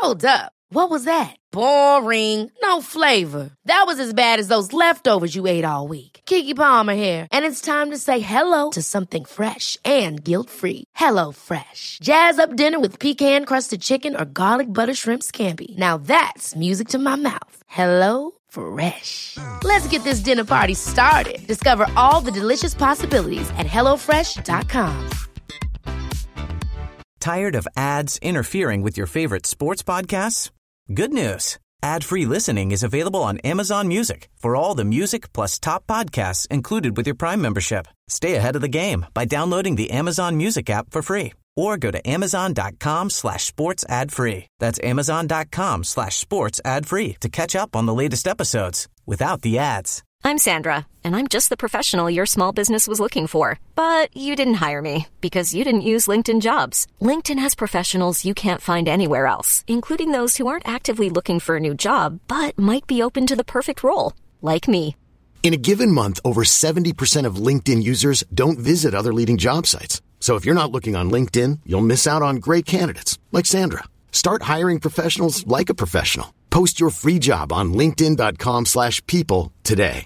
Hold up. What was that? Boring. No flavor. That was as bad as those leftovers you ate all week. Keke Palmer here, and it's time to say hello to something fresh and guilt-free. Hello Fresh. Jazz up dinner with pecan-crusted chicken or garlic butter shrimp scampi. Now that's music to my mouth. Hello Fresh. Let's get this dinner party started. Discover all the delicious possibilities at hellofresh.com. Tired of ads interfering with your favorite sports podcasts? Good news. Ad-free listening is available on Amazon Music for all the music plus top podcasts included with your Prime membership. Stay ahead of the game by downloading the Amazon Music app for free or go to amazon.com/sports ad free. That's amazon.com/sports ad free to catch up on the latest episodes without the ads. I'm Sandra, and I'm just the professional your small business was looking for. But you didn't hire me because you didn't use LinkedIn Jobs. LinkedIn has professionals you can't find anywhere else, including those who aren't actively looking for a new job, but might be open to the perfect role, like me. In a given month, over 70% of LinkedIn users don't visit other leading job sites. So if you're not looking on LinkedIn, you'll miss out on great candidates like Sandra. Start hiring professionals like a professional. Post your free job on linkedin.com/people today.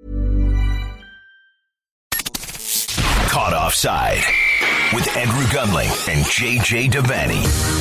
Caught Offside with Andrew Gunling and JJ Devaney.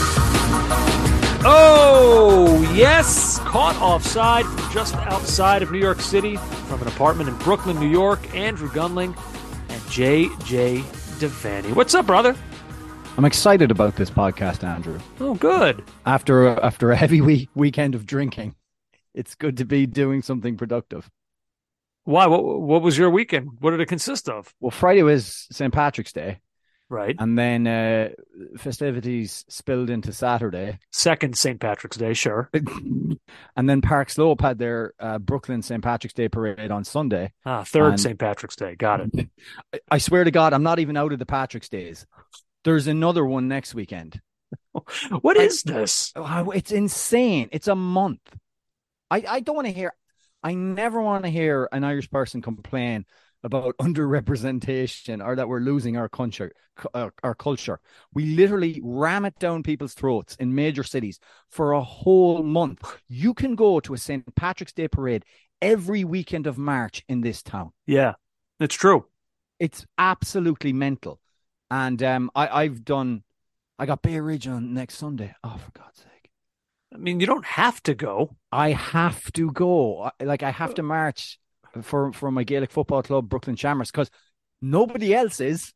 Oh, yes. Caught offside from just outside of New York City from an apartment in Brooklyn, New York. Andrew Gunling and JJ Devaney. What's up, brother? I'm excited about this podcast, Andrew. Oh, good. After a heavy weekend of drinking, it's good to be doing something productive. Why? What was your weekend? What did it consist of? Well, Friday was St. Patrick's Day. Right. And then festivities spilled into Saturday. Second St. Patrick's Day, sure. And then Park Slope had their Brooklyn St. Patrick's Day parade on Sunday. Third St. Patrick's Day. Got it. I swear to God, I'm not even out of the Patrick's Days. There's another one next weekend. What is this? It's insane. It's a month. I don't want to hear... I never want to hear an Irish person complain about underrepresentation or that we're losing our culture. We literally ram it down people's throats in major cities for a whole month. You can go to a St. Patrick's Day parade every weekend of March in this town. Yeah, it's true. It's absolutely mental. And I got Bay Ridge on next Sunday. Oh, for God's sake. I mean, you don't have to go. I have to go. I have to march for my Gaelic football club, Brooklyn Shamrocks, because nobody else is.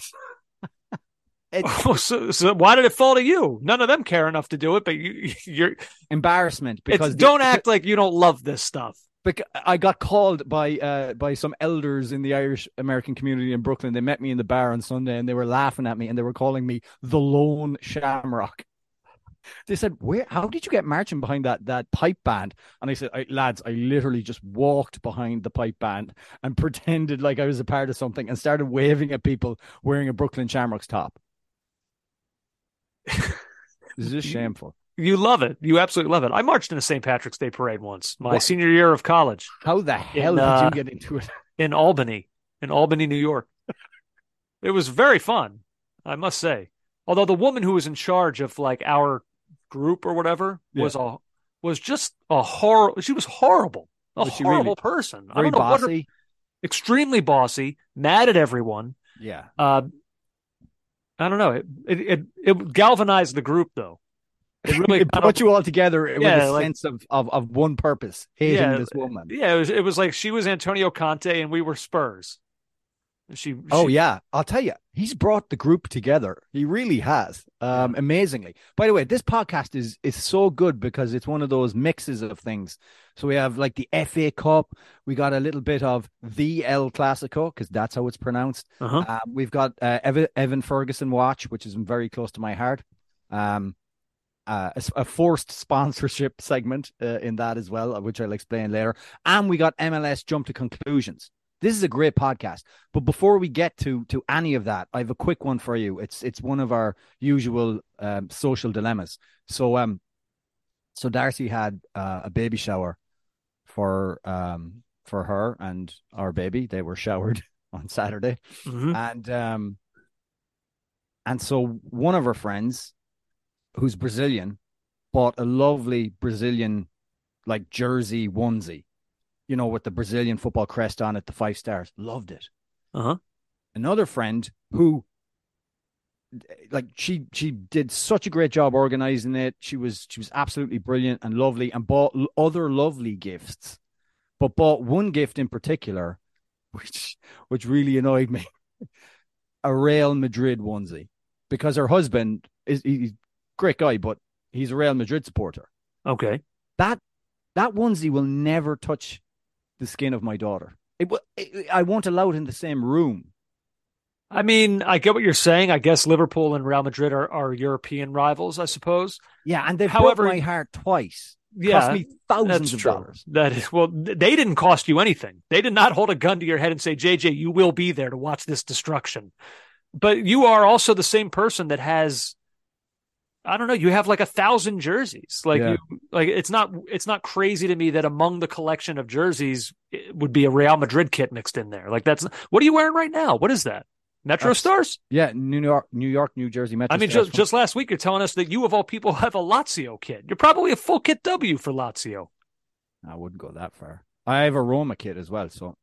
So why did it fall to you? None of them care enough to do it, but you're embarrassment because don't act like you don't love this stuff. Because I got called by some elders in the Irish American community in Brooklyn. They met me in the bar on Sunday and they were laughing at me and they were calling me the Lone Shamrock. They said, how did you get marching behind that pipe band? And I said, lads, I literally just walked behind the pipe band and pretended like I was a part of something and started waving at people wearing a Brooklyn Shamrocks top. This is just shameful. You love it. You absolutely love it. I marched in a St. Patrick's Day parade once, my senior year of college. How the hell did you get into it? In Albany, New York. It was very fun, I must say. Although the woman who was in charge of our group or whatever was just a horror. She was horrible. A horrible person. Very bossy. Extremely bossy, mad at everyone. Yeah. I don't know. It galvanized the group though. It really put you all together with a sense of one purpose, hating this woman. Yeah, it was like she was Antonio Conte and we were Spurs. Yeah, I'll tell you, he's brought the group together. He really has, amazingly. By the way, this podcast is so good because it's one of those mixes of things. So we have like the FA Cup, we got a little bit of the El Clasico because that's how it's pronounced. We've got Evan Ferguson Watch, which is very close to my heart. A forced sponsorship segment in that as well, which I'll explain later. And we got MLS Jump to Conclusions. This is a great podcast. But before we get to any of that, I have a quick one for you. It's one of our usual social dilemmas. So Darcy had a baby shower for her and our baby. They were showered on Saturday. Mm-hmm. And so one of her friends, who's Brazilian, bought a lovely Brazilian like jersey onesie, with the Brazilian football crest on it, the 5 stars. Loved it. Uh-huh. Another friend who, like, she did such a great job organizing it. She was absolutely brilliant and lovely, and bought other lovely gifts, but bought one gift in particular, which really annoyed me. A Real Madrid onesie, because her husband he's a great guy, but he's a Real Madrid supporter. Okay. That onesie will never touch the skin of my daughter. I won't allow it in the same room. I mean, I get what you're saying. I guess Liverpool and Real Madrid are European rivals, I suppose. Yeah, and they've broke my heart twice. Yeah, cost me thousands of dollars. That is, well, they didn't cost you anything. They did not hold a gun to your head and say, JJ, you will be there to watch this destruction. But you are also the same person that has, I don't know, you have like 1,000 jerseys. Like it's not crazy to me that among the collection of jerseys it would be a Real Madrid kit mixed in there. Like what are you wearing right now? What is that? Metro Stars? Yeah, New York, New Jersey Metro Stars. I mean, just last week, you're telling us that you, of all people, have a Lazio kit. You're probably a full kit W for Lazio. I wouldn't go that far. I have a Roma kit as well, so.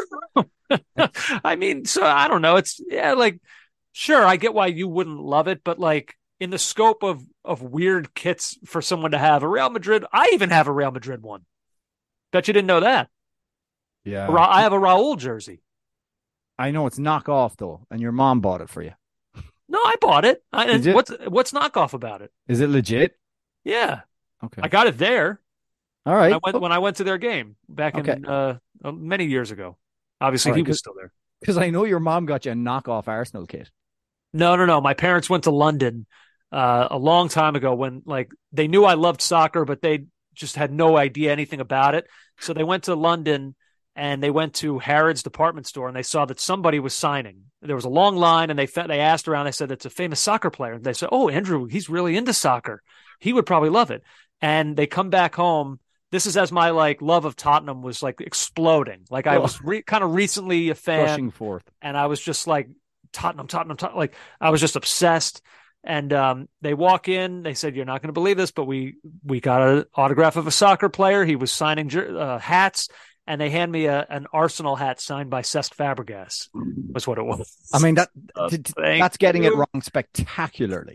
I mean, so I don't know. It's, sure, I get why you wouldn't love it, but like in the scope of weird kits for someone to have, a Real Madrid, I even have a Real Madrid one. Bet you didn't know that. Yeah. I have a Raul jersey. I know it's knockoff though, and your mom bought it for you. No, I bought it. What's knockoff about it? Is it legit? Yeah. Okay. I got it there. All right. When I went to their game back in many years ago. Obviously, he was still there. Because I know your mom got you a knockoff Arsenal kit. No. My parents went to London a long time ago when they knew I loved soccer, but they just had no idea anything about it. So they went to London. And they went to Harrods department store and they saw that somebody was signing. There was a long line and they asked around. They said, it's a famous soccer player. And they said, oh, Andrew, he's really into soccer. He would probably love it. And they come back home. This is as my love of Tottenham was exploding. I was kind of recently a fan. Rushing forth. And I was just Tottenham. Like I was just obsessed. And they walk in. They said, you're not going to believe this, but we got an autograph of a soccer player. He was signing hats. And they hand me an Arsenal hat signed by Cesc Fabregas. Was what it was. I mean, that's getting it wrong spectacularly.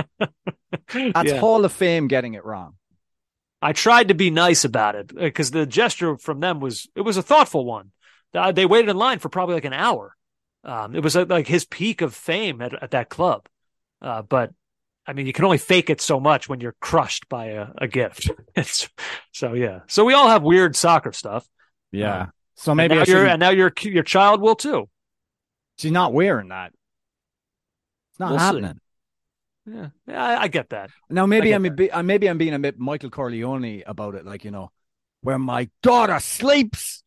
That's Hall of Fame getting it wrong. I tried to be nice about it because the gesture from them was a thoughtful one. They waited in line for probably an hour. It was his peak of fame at that club. But I mean, you can only fake it so much when you're crushed by a gift. So we all have weird soccer stuff. Yeah. So maybe now your child will too. She's not wearing that. It's not happening. See. Yeah, I get that. Now maybe I'm being a bit Michael Corleone about it, where my daughter sleeps.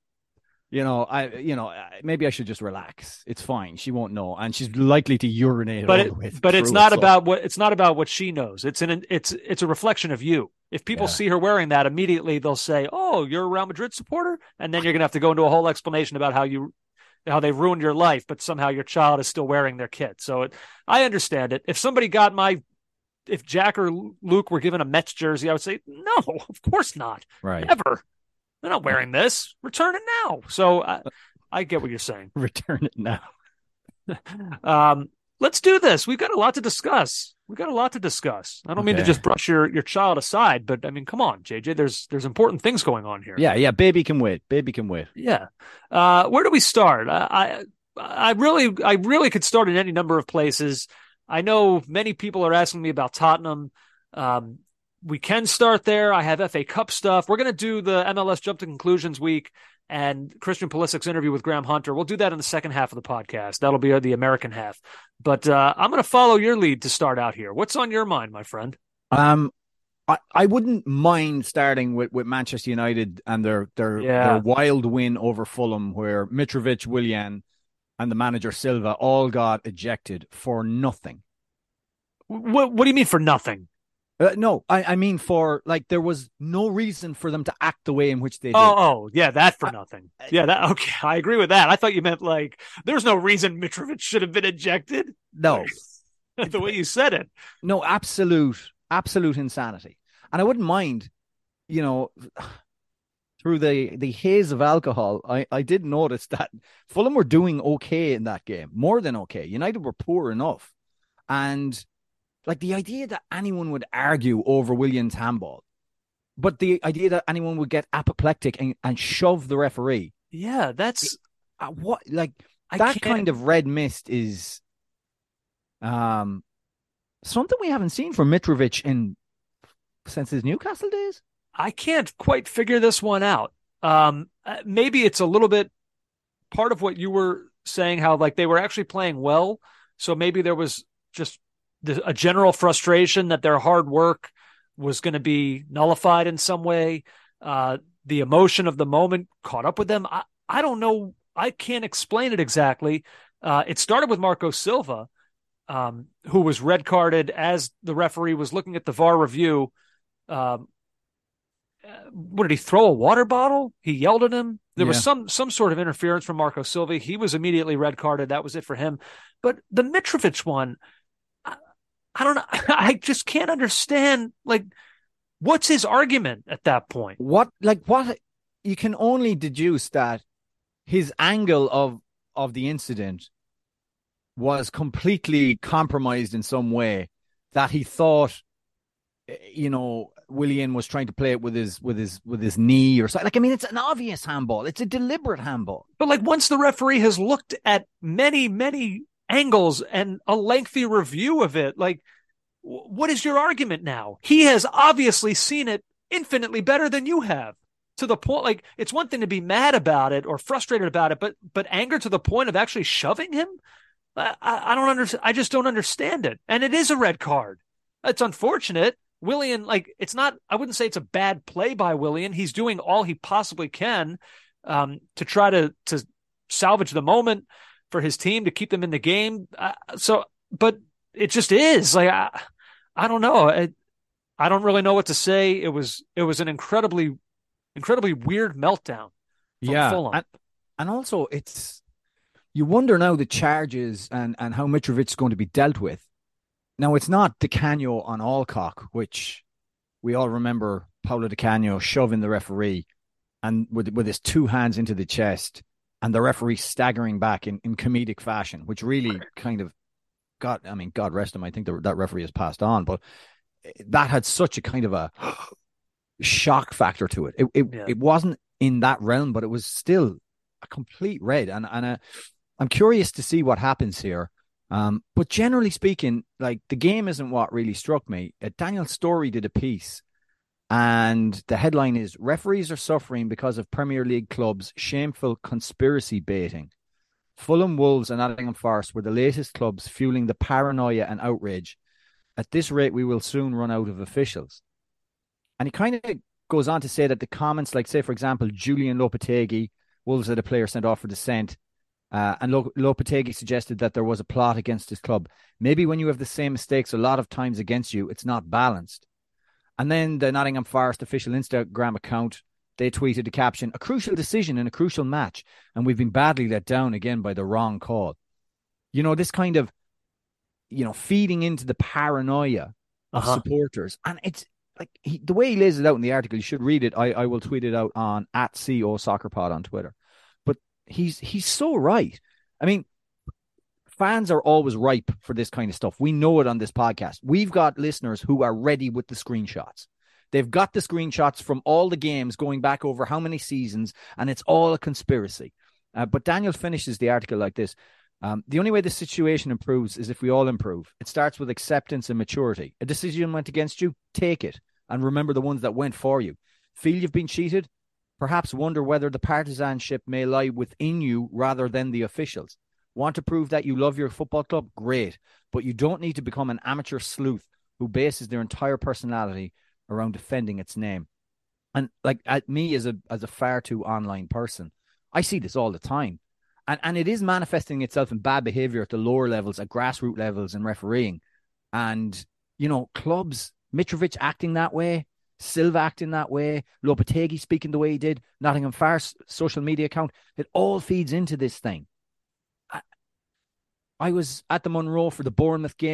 Maybe I should just relax. It's fine. She won't know, and she's likely to urinate. But it's not about what she knows. It's a reflection of you. If people see her wearing that, immediately they'll say, "Oh, you're a Real Madrid supporter," and then you're gonna have to go into a whole explanation about how they ruined your life, but somehow your child is still wearing their kit. So I understand it. If Jack or Luke were given a Mets jersey, I would say, no, of course not. Right. Never. They're not wearing this. Return it now. So I get what you're saying. Return it now. Let's do this. We've got a lot to discuss. I don't mean to just brush your child aside, but I mean, come on, JJ. There's important things going on here. Yeah. Baby can wait. Yeah. Where do we start? I really could start in any number of places. I know many people are asking me about Tottenham. We can start there. I have FA Cup stuff. We're going to do the MLS Jump to Conclusions week and Christian Pulisic's interview with Graham Hunter. We'll do that in the second half of the podcast. That'll be the American half. But I'm going to follow your lead to start out here. What's on your mind, my friend? I wouldn't mind starting with Manchester United and their wild win over Fulham, where Mitrovic, Willian, and the manager Silva all got ejected for nothing. What do you mean for nothing? No, I mean there was no reason for them to act the way in which they did. Oh, yeah, that for nothing. Yeah, okay, I agree with that. I thought you meant there's no reason Mitrovic should have been ejected. No. The way you said it. No, absolute insanity. And I wouldn't mind, through the haze of alcohol, I did notice that Fulham were doing okay in that game, more than okay. United were poor enough. And like the idea that anyone would argue over Willian's handball, but the idea that anyone would get apoplectic and shove the referee. Yeah, that's what, like, that kind of red mist is something we haven't seen from Mitrovic since his Newcastle days. I can't quite figure this one out. Maybe it's a little bit part of what you were saying, how like they were actually playing well. So maybe there was just a general frustration that their hard work was going to be nullified in some way. The emotion of the moment caught up with them. I don't know. I can't explain it exactly. It started with Marco Silva, who was red carded as the referee was looking at the VAR review. What did he throw a water bottle? He yelled at him. There was some sort of interference from Marco Silva. He was immediately red carded. That was it for him. But the Mitrovic one, I don't know. I just can't understand. Like, what's his argument at that point? What you can only deduce that his angle of the incident was completely compromised in some way, that he thought, Willian was trying to play it with his knee or something. Like, I mean, it's an obvious handball. It's a deliberate handball. But like, once the referee has looked at many, many angles and a lengthy review of it, like, what is your argument now? He has obviously seen it infinitely better than you have, to the point, like, it's one thing to be mad about it or frustrated about it, but anger to the point of actually shoving him. I don't understand. I just don't understand it. And it is a red card. It's unfortunate. Willian, like, it's not, I wouldn't say it's a bad play by Willian. He's doing all he possibly can to try to salvage the moment for his team, to keep them in the game. But it just is like, I don't know. I don't really know what to say. It was an incredibly weird meltdown from Fulham. And also you wonder now the charges and how Mitrovic is going to be dealt with. Now, it's not Di Canio on Alcock, which we all remember Paulo Di Canio shoving the referee and with his two hands into the chest, and the referee staggering back in comedic fashion, which really kind of God rest him. I think that referee has passed on, but that had such a kind of a shock factor to it. It wasn't in that realm, but it was still a complete red. And I'm curious to see what happens here. But generally speaking, like, the game isn't what really struck me. Daniel Storey did a piece, and the headline is, "Referees are suffering because of Premier League clubs' shameful conspiracy baiting. Fulham, Wolves and Nottingham Forest were the latest clubs fueling the paranoia and outrage. At this rate, we will soon run out of officials." And he kind of goes on to say that the comments, like, say, for example, Julian Lopetegui, Wolves had a player sent off for dissent, and Lopetegui suggested that there was a plot against his club. Maybe when you have the same mistakes a lot of times against you, it's not balanced. And then the Nottingham Forest official Instagram account, they tweeted a caption, "A crucial decision in a crucial match, and we've been badly let down again by the wrong call." This kind of, feeding into the paranoia of supporters. And it's like, the way he lays it out in the article, you should read it. I will tweet it out on @COSoccerPod on Twitter. But he's so right. I mean, fans are always ripe for this kind of stuff. We know it on this podcast. We've got listeners who are ready with the screenshots. They've got the screenshots from all the games going back over how many seasons, and it's all a conspiracy. But Daniel finishes the article like this. The only way the situation improves is if we all improve. It starts with acceptance and maturity. A decision went against you, take it, and remember the ones that went for you. Feel you've been cheated? Perhaps wonder whether the partisanship may lie within you rather than the officials. Want to prove that you love your football club? Great. But you don't need to become an amateur sleuth who bases their entire personality around defending its name. And like, at me as a far too online person, I see this all the time. And it is manifesting itself in bad behavior at the lower levels, at grassroots levels and refereeing. And, clubs, Mitrovic acting that way, Silva acting that way, Lopetegui speaking the way he did, Nottingham Forest social media account, it all feeds into this thing. I was at the Monroe for the Bournemouth game.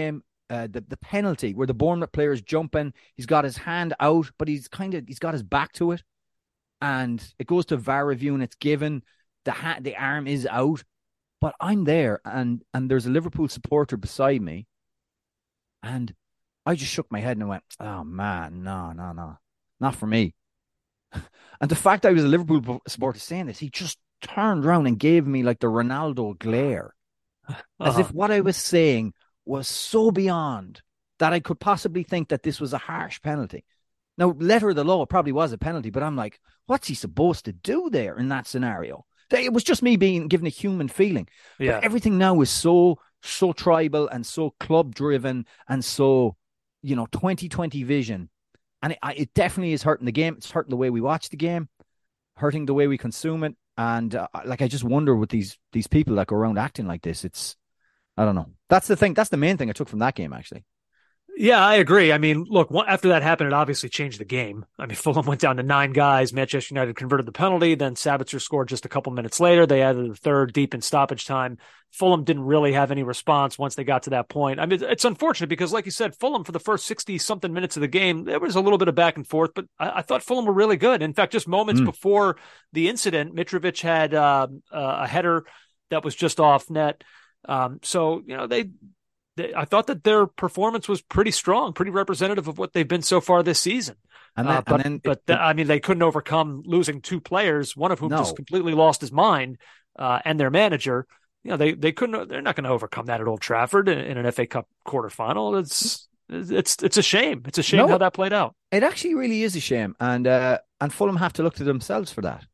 the penalty where the Bournemouth player is jumping. He's got his hand out, but he's got his back to it, and it goes to VAR review and it's given. The arm is out, but I'm there, and there's a Liverpool supporter beside me, and I just shook my head and went, "Oh man, no, not for me." And the fact I was a Liverpool supporter saying this, he just turned around and gave me like the Ronaldo glare, as if what I was saying was so beyond that I could possibly think that this was a harsh penalty. Now, letter of the law, it probably was a penalty, but I'm like, what's he supposed to do there in that scenario? It was just me being given a human feeling. Yeah. But everything now is so tribal and so club driven and so, 2020 vision. And it definitely is hurting the game. It's hurting the way we watch the game, hurting the way we consume it. And I just wonder with these people that go around acting like this, I don't know. That's the thing. That's the main thing I took from that game, actually. Yeah, I agree. I mean, look, after that happened, it obviously changed the game. I mean, Fulham went down to 9 guys. Manchester United converted the penalty. Then Sabitzer scored just a couple minutes later. They added the third deep in stoppage time. Fulham didn't really have any response once they got to that point. I mean, it's unfortunate because, like you said, Fulham for the first 60-something minutes of the game, there was a little bit of back and forth, but I thought Fulham were really good. In fact, just moments before the incident, Mitrovic had a header that was just off net. So, I thought that their performance was pretty strong, pretty representative of what they've been so far this season. I mean, they couldn't overcome losing 2 players, one of whom just completely lost his mind, and their manager. They couldn't. They're not going to overcome that at Old Trafford in an FA Cup quarterfinal. It's a shame. It's a shame how that played out. It actually really is a shame, and Fulham have to look to themselves for that.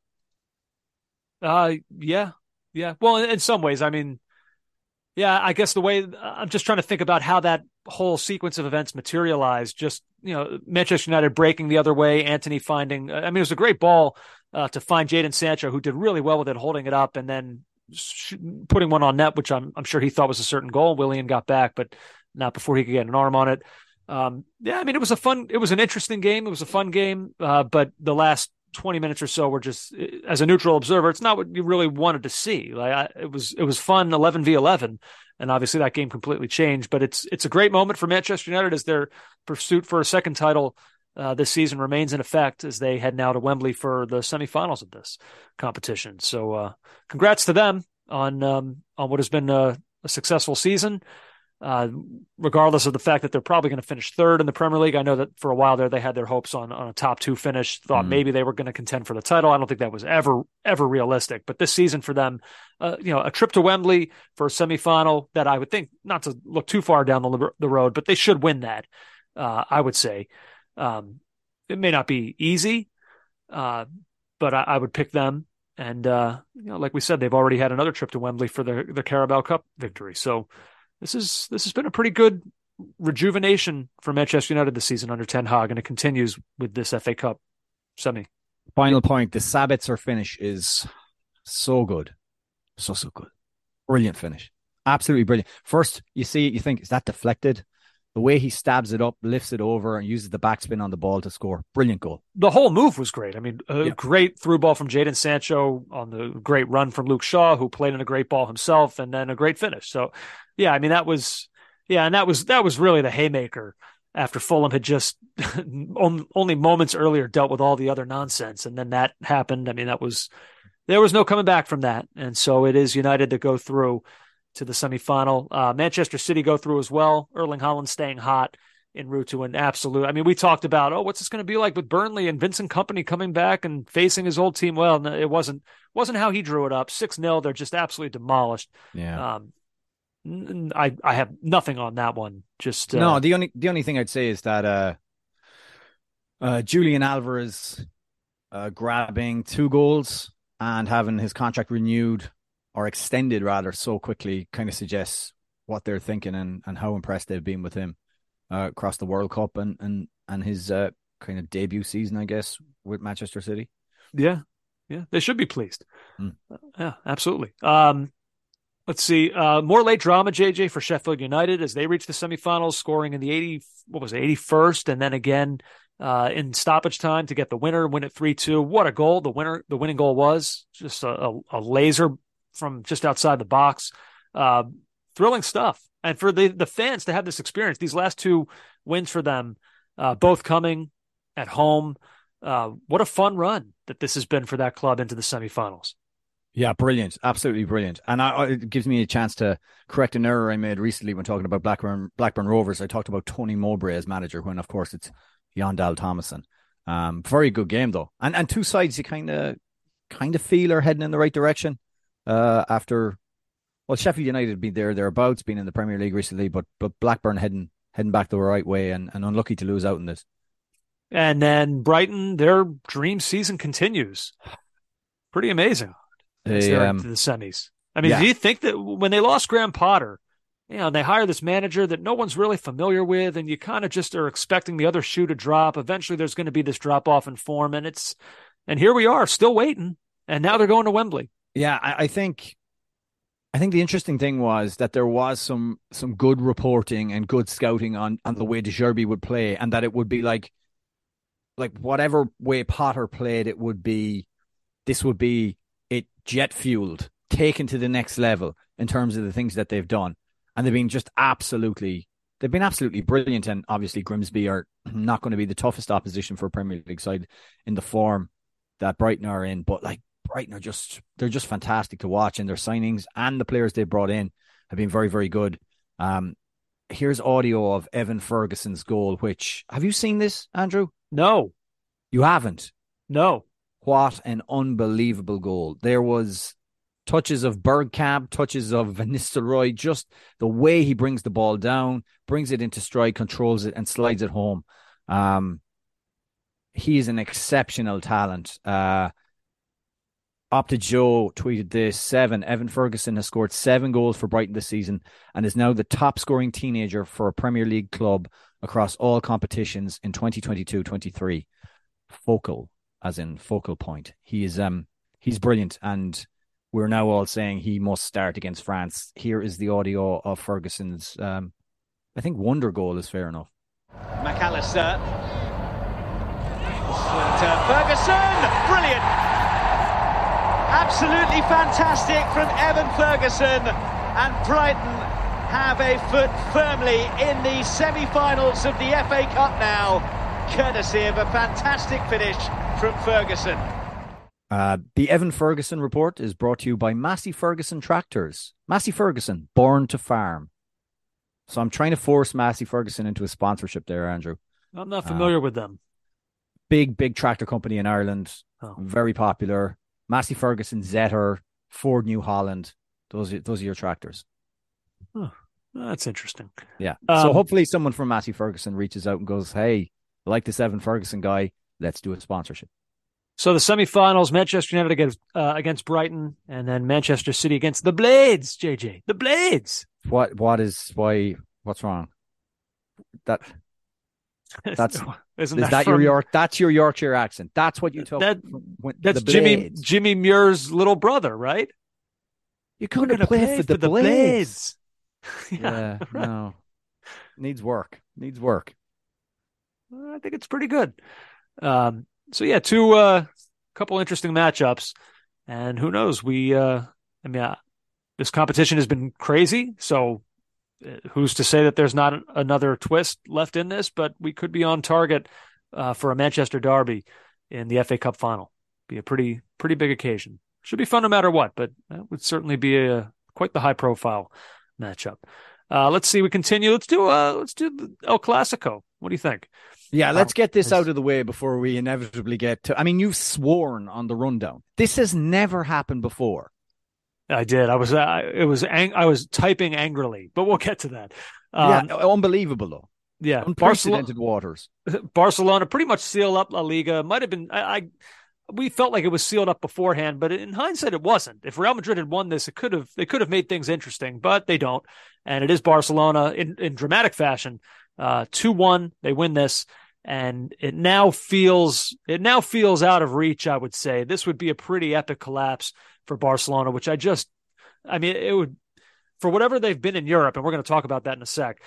Yeah. Well, in some ways, I mean. Yeah, I guess the way I'm just trying to think about how that whole sequence of events materialized. Just, Manchester United breaking the other way, Antony finding, it was a great ball to find Jadon Sancho, who did really well with it, holding it up and then putting one on net, which I'm sure he thought was a certain goal. Willian got back, but not before he could get an arm on it. It was an interesting game. It was a fun game. But the last 20 minutes or so were just, as a neutral observer, it's not what you really wanted to see. It was fun, 11v11, and obviously that game completely changed. But it's a great moment for Manchester United as their pursuit for a second title this season remains in effect as they head now to Wembley for the semifinals of this competition. So congrats to them on what has been a successful season. Regardless of the fact that they're probably going to finish third in the Premier League. I know that for a while there, they had their hopes on a top 2 finish, thought maybe they were going to contend for the title. I don't think that was ever realistic, but this season for them, a trip to Wembley for a semifinal that I would think, not to look too far down the road, but they should win that. I would say, it may not be easy, but I would pick them. And, like we said, they've already had another trip to Wembley for the Carabao Cup victory. So, This has been a pretty good rejuvenation for Manchester United this season under Ten Hag, and it continues with this FA Cup semi. Final point, the Sabitzer finish is so good. So good. Brilliant finish. Absolutely brilliant. First, you see it, you think, is that deflected? The way he stabs it up, lifts it over, and uses the backspin on the ball to score. Brilliant goal. The whole move was great. I mean, great through ball from Jadon Sancho on the great run from Luke Shaw, who played in a great ball himself, and then a great finish. So, yeah, I mean, that was really the haymaker after Fulham had just only moments earlier dealt with all the other nonsense. And then that happened. I mean, there was no coming back from that. And so it is United that go through to the semifinal. Manchester City go through as well. Erling Haaland staying hot en route to an absolute. I mean, we talked about, what's this going to be like with Burnley and Vincent Kompany coming back and facing his old team? Well, no, it wasn't how he drew it up. 6-0. They're just absolutely demolished. Yeah. I have nothing on that one. Just no. The only thing I'd say is that Julian Alvarez grabbing 2 goals and having his contract renewed or extended rather so quickly kind of suggests what they're thinking and how impressed they've been with him across the World Cup and his kind of debut season, I guess, with Manchester City. Yeah, they should be pleased. Yeah, absolutely. Let's see. More late drama, JJ, for Sheffield United as they reach the semifinals, scoring in the 81st, and then again in stoppage time to get the winner, win it 3-2. What a goal! The winning goal was just a laser from just outside the box. thrilling stuff. And for the fans to have this experience, these last two wins for them, both coming at home, what a fun run that this has been for that club into the semifinals. Yeah, brilliant. Absolutely brilliant. And it gives me a chance to correct an error I made recently when talking about Blackburn Rovers. I talked about Tony Mowbray as manager when, of course, it's Jon Dahl Tomasson. Very good game, though. And two sides you kind of feel are heading in the right direction after... Well, Sheffield United have been thereabouts, been in the Premier League recently, but Blackburn heading back the right way and unlucky to lose out in this. And then Brighton, their dream season continues. Pretty amazing. They're into the semis. I mean, do you think that when they lost Graham Potter, they hire this manager that no one's really familiar with, and you kind of just are expecting the other shoe to drop. Eventually, there's going to be this drop off in form, and here we are, still waiting, and now they're going to Wembley. Yeah, I think the interesting thing was that there was some good reporting and good scouting on the way De Zerbi would play, and that it would be like whatever way Potter played, this would be it jet fueled, taken to the next level in terms of the things that they've done. And they've been absolutely brilliant. And obviously Grimsby are not going to be the toughest opposition for a Premier League side in the form that Brighton are in. But Brighton they're just fantastic to watch, and their signings and the players they've brought in have been very, very good. Here's audio of Evan Ferguson's goal, which, have you seen this, Andrew? No. You haven't? No. What an unbelievable goal. There was touches of Bergkamp, touches of Van Nistelrooy, just the way he brings the ball down, brings it into stride, controls it, and slides it home. He's an exceptional talent. Opta Joe tweeted this, Evan Ferguson has scored 7 goals for Brighton this season and is now the top scoring teenager for a Premier League club across all competitions in 2022-23. Focal, as in focal point. He's brilliant, and we're now all saying he must start against France. Here is the audio of Ferguson's, I think, wonder goal is fair enough. McAllister. Ferguson! Brilliant! Absolutely fantastic from Evan Ferguson, and Brighton have a foot firmly in the semi-finals of the FA Cup now, courtesy of a fantastic finish from Ferguson. The Evan Ferguson report is brought to you by Massey Ferguson Tractors. Massey Ferguson, born to farm. So I'm trying to force Massey Ferguson into a sponsorship there, Andrew. I'm not familiar with them. Big tractor company in Ireland. Very popular. Massey Ferguson, Zetter, Ford New Holland. Those are your tractors. Oh, that's interesting. Yeah. So hopefully someone from Massey Ferguson reaches out and goes, hey, I like this Evan Ferguson guy. Let's do a sponsorship. So the semifinals, Manchester United against Brighton, and then Manchester City against the Blades, JJ. The Blades. What's wrong? That's your Yorkshire accent. That's what you took. That's Jimmy Muir's little brother, right? You couldn't play for the Blades. Yeah, no. Needs work. I think it's pretty good. So yeah, couple interesting matchups, and who knows? This competition has been crazy, so who's to say that there's not another twist left in this? But we could be on target for a Manchester derby in the FA Cup final. Be a pretty big occasion. Should be fun no matter what, but that would certainly be quite the high profile matchup. Let's see. We continue. Let's do the El Clasico. What do you think? Yeah, let's get this out of the way before we inevitably get to... I mean, you've sworn on the rundown. This has never happened before. I did. I was typing angrily, but we'll get to that. Unbelievable though. Yeah, unprecedented waters. Barcelona pretty much sealed up La Liga. Might have been. We felt like it was sealed up beforehand, but in hindsight, it wasn't. If Real Madrid had won this, they could have made things interesting, but they don't. And it is Barcelona in dramatic fashion. 2-1, they win this, and it now feels out of reach. I would say this would be a pretty epic collapse for Barcelona, which it would, for whatever they've been in Europe, and we're going to talk about that in a sec.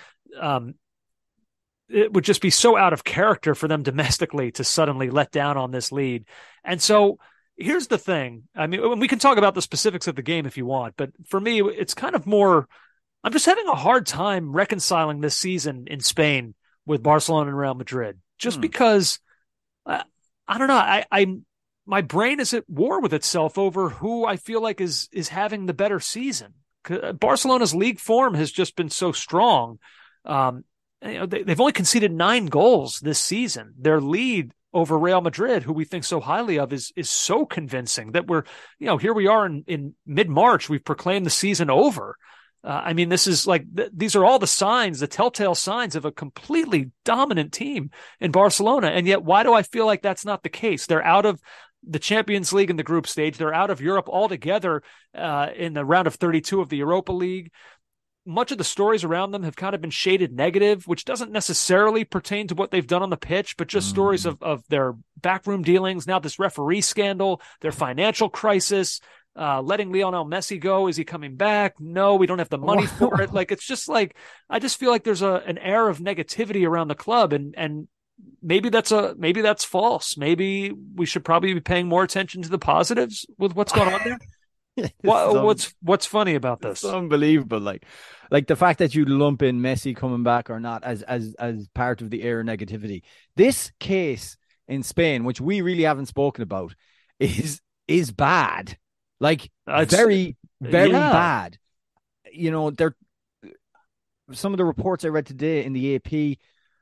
It would just be so out of character for them domestically to suddenly let down on this lead. And so here's the thing. I mean, we can talk about the specifics of the game if you want, but for me, it's kind of more I'm just having a hard time reconciling this season in Spain with Barcelona and Real Madrid, just because I don't know. My brain is at war with itself over who I feel like is having the better season. Barcelona's league form has just been so strong. They've only conceded 9 goals this season. Their lead over Real Madrid, who we think so highly of, is so convincing that we're, here we are in mid-March. We've proclaimed the season over. This is like, these are all the signs, the telltale signs of a completely dominant team in Barcelona. And yet, why do I feel like that's not the case? They're out of the Champions League in the group stage. They're out of Europe altogether in the round of 32 of the Europa League. Much of the stories around them have kind of been shaded negative, which doesn't necessarily pertain to what they've done on the pitch, but just stories of their backroom dealings. Now this referee scandal, their financial crisis, letting Lionel Messi go. Is he coming back? No, we don't have the money for it. Like, it's just like, I just feel like there's an air of negativity around the club, and maybe that's false. Maybe we should probably be paying more attention to the positives with what's going on there. What's funny about this? It's unbelievable. Like the fact that you lump in Messi coming back or not as part of the air of negativity. This case in Spain, which we really haven't spoken about, is bad. Like, very, very bad. Some of the reports I read today in the AP.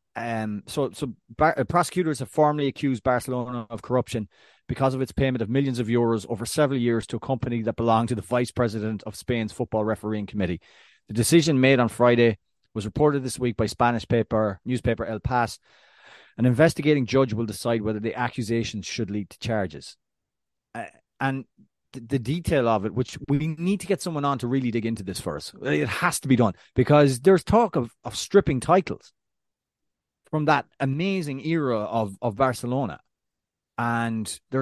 Prosecutors have formally accused Barcelona of corruption because of its payment of millions of euros over several years to a company that belonged to the vice president of Spain's football refereeing committee. The decision made on Friday was reported this week by Spanish newspaper El Pas. An investigating judge will decide whether the accusations should lead to charges. And the detail of it, which we need to get someone on to really dig into this for us. It has to be done, because there's talk of stripping titles from that amazing era of Barcelona. And there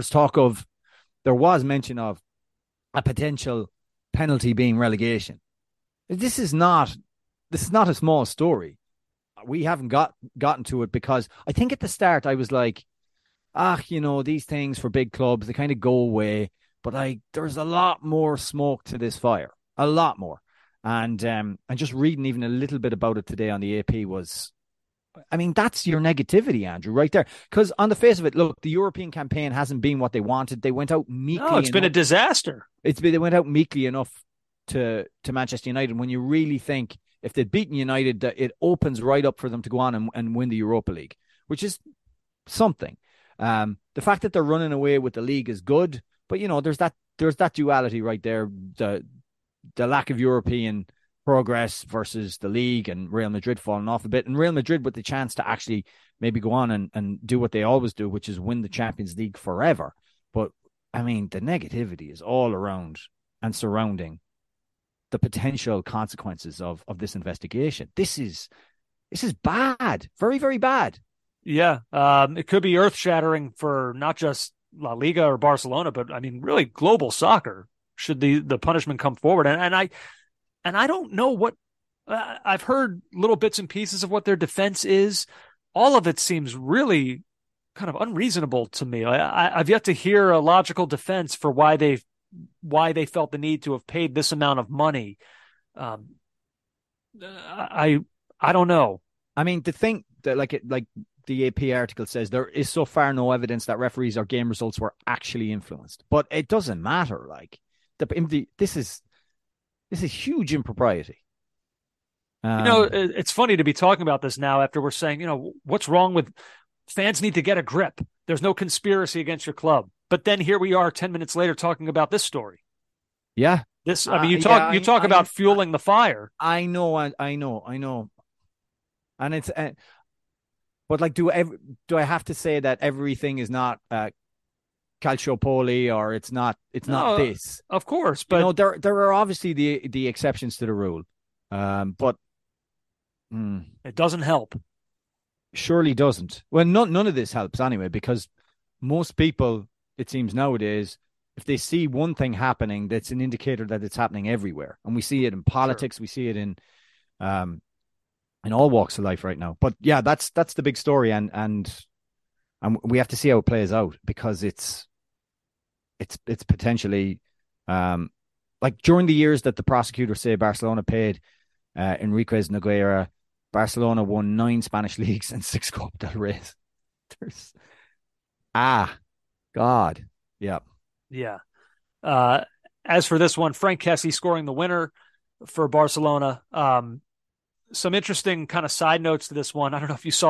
was mention of a potential penalty being relegation. This is not a small story. We haven't gotten to it because I think at the start I was like, these things for big clubs, they kind of go away. But there's a lot more smoke to this fire, a lot more. And just reading even a little bit about it today on the AP was, that's your negativity, Andrew, right there. Because on the face of it, look, the European campaign hasn't been what they wanted. They went out meekly. No, it's been a disaster. They went out meekly enough to Manchester United. When you really think if they'd beaten United, it opens right up for them to go on and win the Europa League, which is something. The fact that they're running away with the league is good, but there's that duality right there. The lack of European progress versus the league, and Real Madrid falling off a bit, and Real Madrid with the chance to actually maybe go on and do what they always do, which is win the Champions League forever. But the negativity is all around and surrounding the potential consequences of this investigation. This is bad, very, very bad. Yeah, it could be earth-shattering for not just La Liga or Barcelona, but really global soccer. Should the punishment come forward, and I don't know what I've heard little bits and pieces of what their defense is. All of it seems really kind of unreasonable to me. I've yet to hear a logical defense for why they felt the need to have paid this amount of money. I don't know. To think that like the AP article says, there is so far no evidence that referees or game results were actually influenced, but it doesn't matter. This is huge impropriety. It's funny to be talking about this now after we're saying, what's wrong with fans need to get a grip. There's no conspiracy against your club. But then here we are 10 minutes later talking about this story. Yeah. You talk about fueling the fire. I know. And it's, but do I have to say that everything is not Calciopoli, or it's not this? Of course, but there are obviously the exceptions to the rule, but it doesn't help. Surely doesn't. Well, none of this helps anyway, because most people, it seems nowadays, if they see one thing happening, that's an indicator that it's happening everywhere, and we see it in politics, we see it in all walks of life right now. But yeah, that's the big story, and we have to see how it plays out, because it's potentially during the years that the prosecutors say Barcelona paid Enriquez Nogueira. Barcelona won 9 Spanish leagues and 6 Copa del Rey. God. Yeah. Yeah. As for this one, Frank Kessie scoring the winner for Barcelona. Some interesting kind of side notes to this one. I don't know if you saw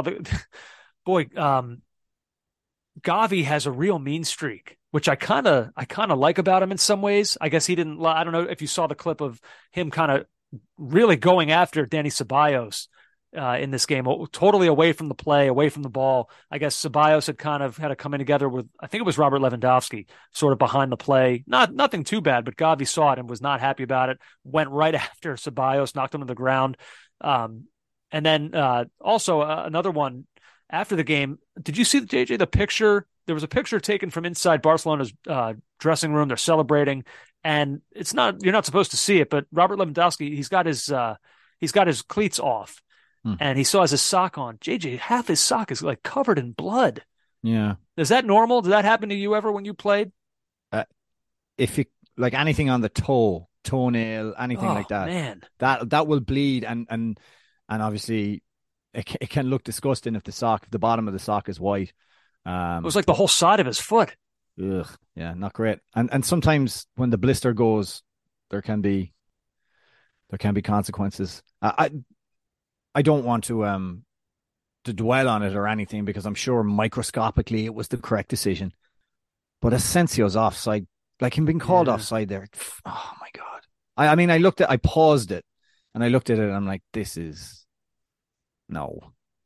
Gavi has a real mean streak, which I kind of like about him in some ways. I guess he didn't. I don't know if you saw the clip of him kind of really going after Dani Ceballos in this game, totally away from the play, away from the ball. I guess Ceballos had to come in together with, I think it was Robert Lewandowski, sort of behind the play. Nothing too bad, but Gavi saw it and was not happy about it. Went right after Ceballos, knocked him to the ground. And then also another one after the game. Did you see, JJ, the picture? There was a picture taken from inside Barcelona's dressing room. They're celebrating, and you're not supposed to see it, but Robert Lewandowski, he's got his cleats off. And he still has his sock on. JJ, half his sock is like covered in blood. Yeah. Is that normal? Did that happen to you ever when you played? If you like anything on the toenail, anything like that, man, that will bleed, and obviously it can look disgusting if the bottom of the sock is white. It was like the whole side of his foot. Ugh, yeah, not great. And sometimes when the blister goes, there can be consequences. I don't want to dwell on it or anything, because I'm sure microscopically it was the correct decision. But Asensio's offside, like him being called offside there. Oh my God. I paused it and I looked at it and I'm like, this is no.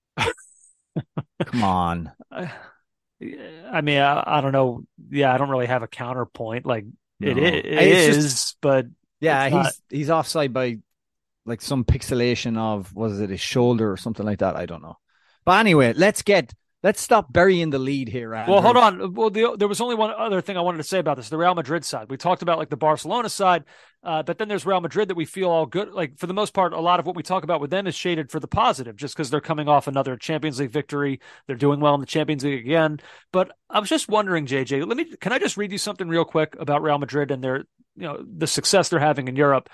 Come on. I don't know. Yeah, I don't really have a counterpoint. Like it is, but yeah, he's offside by like some pixelation of, was it his shoulder or something like that? I don't know. But anyway, let's stop burying the lead here, Andrew. Well, hold on. Well, there was only one other thing I wanted to say about this: the Real Madrid side. We talked about like the Barcelona side, but then there's Real Madrid that we feel all good. Like for the most part, a lot of what we talk about with them is shaded for the positive, just because they're coming off another Champions League victory. They're doing well in the Champions League again. But I was just wondering, JJ, can I just read you something real quick about Real Madrid and their, the success they're having in Europe?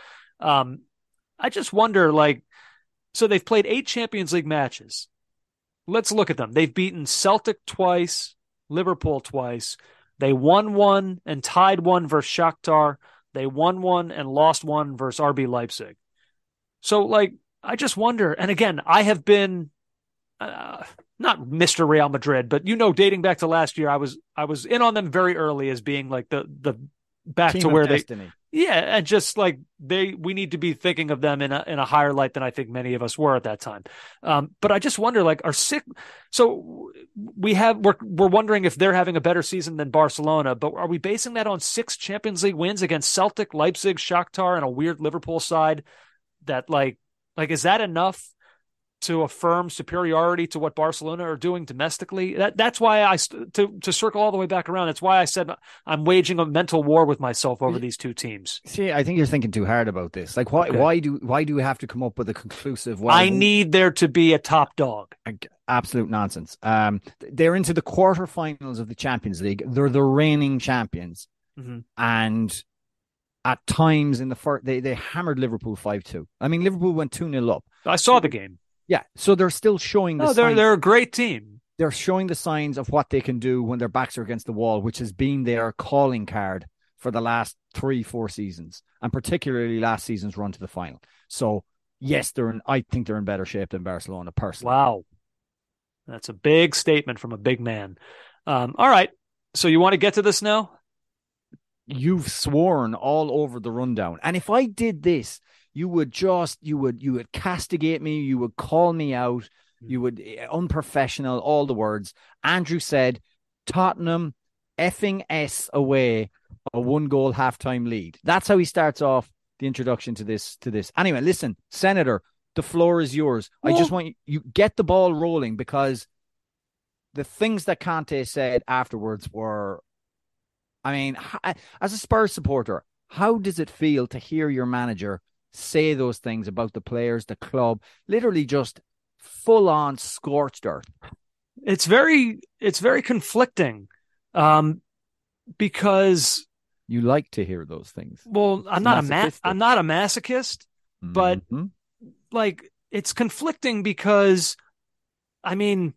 I just wonder, so they've played 8 Champions League matches. Let's look at them. They've beaten Celtic twice, Liverpool twice. They won 1 and tied 1 versus Shakhtar. They won 1 and lost 1 versus RB Leipzig. So, I just wonder, and again, I have been not Mr. Real Madrid, but dating back to last year, I was in on them very early as being like the back team to where destiny. And just like we need to be thinking of them in a higher light than I think many of us were at that time. But I just wonder, so we're wondering if they're having a better season than Barcelona, but are we basing that on 6 Champions League wins against Celtic, Leipzig, Shakhtar, and a weird Liverpool side that is that enough to affirm superiority to what Barcelona are doing domestically? That's why to circle all the way back around. That's why I said I'm waging a mental war with myself over these two teams. See, I think you're thinking too hard about this. Why do we have to come up with a conclusive? I need there to be a top dog. Absolute nonsense. They're into the quarterfinals of the Champions League. They're the reigning champions, and at times in the first, they hammered Liverpool 5-2. I mean, Liverpool went 2-0 up. I saw the game. Yeah, so they're still showing the signs. They're a great team. They're showing the signs of what they can do when their backs are against the wall, which has been their calling card for the last 3-4 seasons, and particularly last season's run to the final. So, yes, I think they're in better shape than Barcelona, personally. Wow. That's a big statement from a big man. All right, so you want to get to this now? You've sworn all over the rundown. And if I did this, you would castigate me, you would call me out, you would unprofessional, all the words. Andrew said Tottenham effing S away, a 1-goal halftime lead. That's how he starts off the introduction to this. Anyway, listen, Senator, the floor is yours. I just want you get the ball rolling, because the things that Conte said afterwards were, as a Spurs supporter, how does it feel to hear your manager say those things about the players, the club, literally just full on scorched earth? It's very conflicting, because you like to hear those things. Well, I'm not a masochist, but like, it's conflicting because, I mean,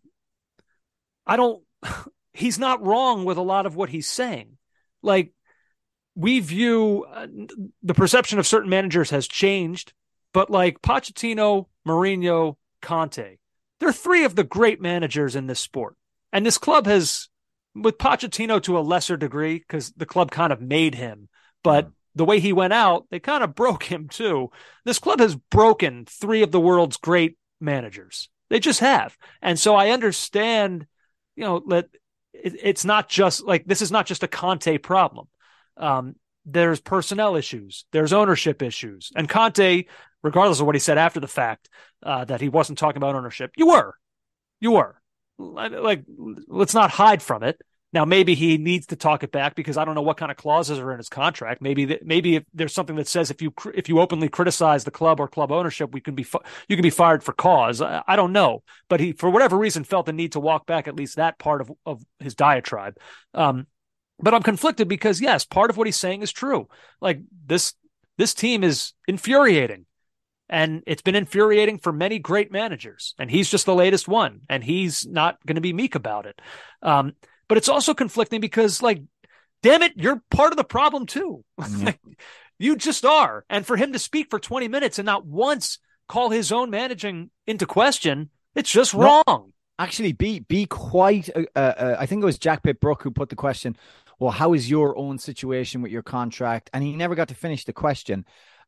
he's not wrong with a lot of what he's saying. Like, we view the perception of certain managers has changed, but like Pochettino, Mourinho, Conte, they're three of the great managers in this sport. And this club has, with Pochettino to a lesser degree, because the club kind of made him, but the way he went out, they kind of broke him too. This club has broken three of the world's great managers. They just have. And so I understand, that it's not just like, this is not just a Conte problem. There's personnel issues. There's ownership issues. And Conte, regardless of what he said after the fact, that he wasn't talking about ownership, you were. Like, let's not hide from it. Now, maybe he needs to talk it back because I don't know what kind of clauses are in his contract. Maybe if there's something that says if you openly criticize the club or club ownership, you can be fired for cause. I don't know, but he, for whatever reason, felt the need to walk back at least that part of his diatribe. But I'm conflicted because, yes, part of what he's saying is true. Like, this team is infuriating, and it's been infuriating for many great managers, and he's just the latest one, and he's not going to be meek about it. But it's also conflicting because, like, damn it, you're part of the problem too. Like, you just are. And for him to speak for 20 minutes and not once call his own managing into question, it's just wrong. Actually, be quite. I think it was Jack Pitt-Brooke who put the question, well, how is your own situation with your contract? And he never got to finish the question.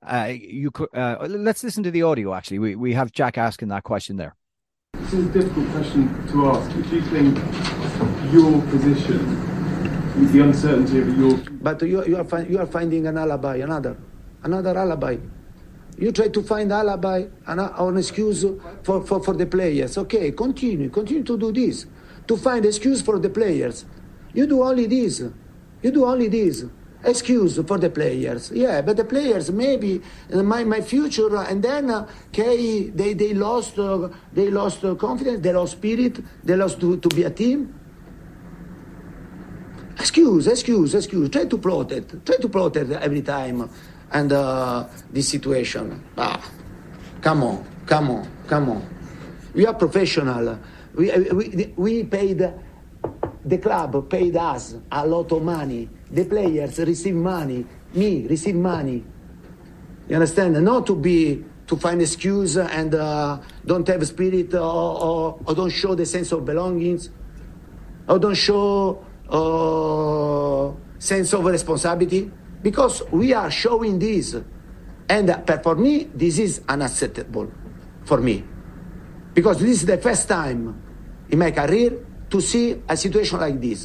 Let's listen to the audio, actually. We have Jack asking that question there. This is a difficult question to ask. Do you think your position, with the uncertainty of your... But you are finding an alibi, another alibi. You try to find alibi, an excuse for the players. Okay, continue to do this. To find excuse for the players. You do only this. Excuse for the players. Yeah, but the players, maybe my future, and then they lost confidence, they lost spirit, they lost to be a team. Excuse. Try to protect every time, and this situation. Come on. We are professional. We paid. The club paid us a lot of money. The players receive money. Me receive money. You understand? Not to find excuse and don't have spirit or don't show the sense of belongings or don't show sense of responsibility, because we are showing this, and for me this is unacceptable for me, because this is the first time in my career to see a situation like this.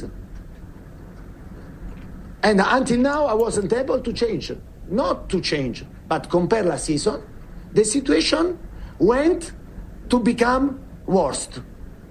And until now, I wasn't able to change. Not to change, but compare last season, the situation went to become worse.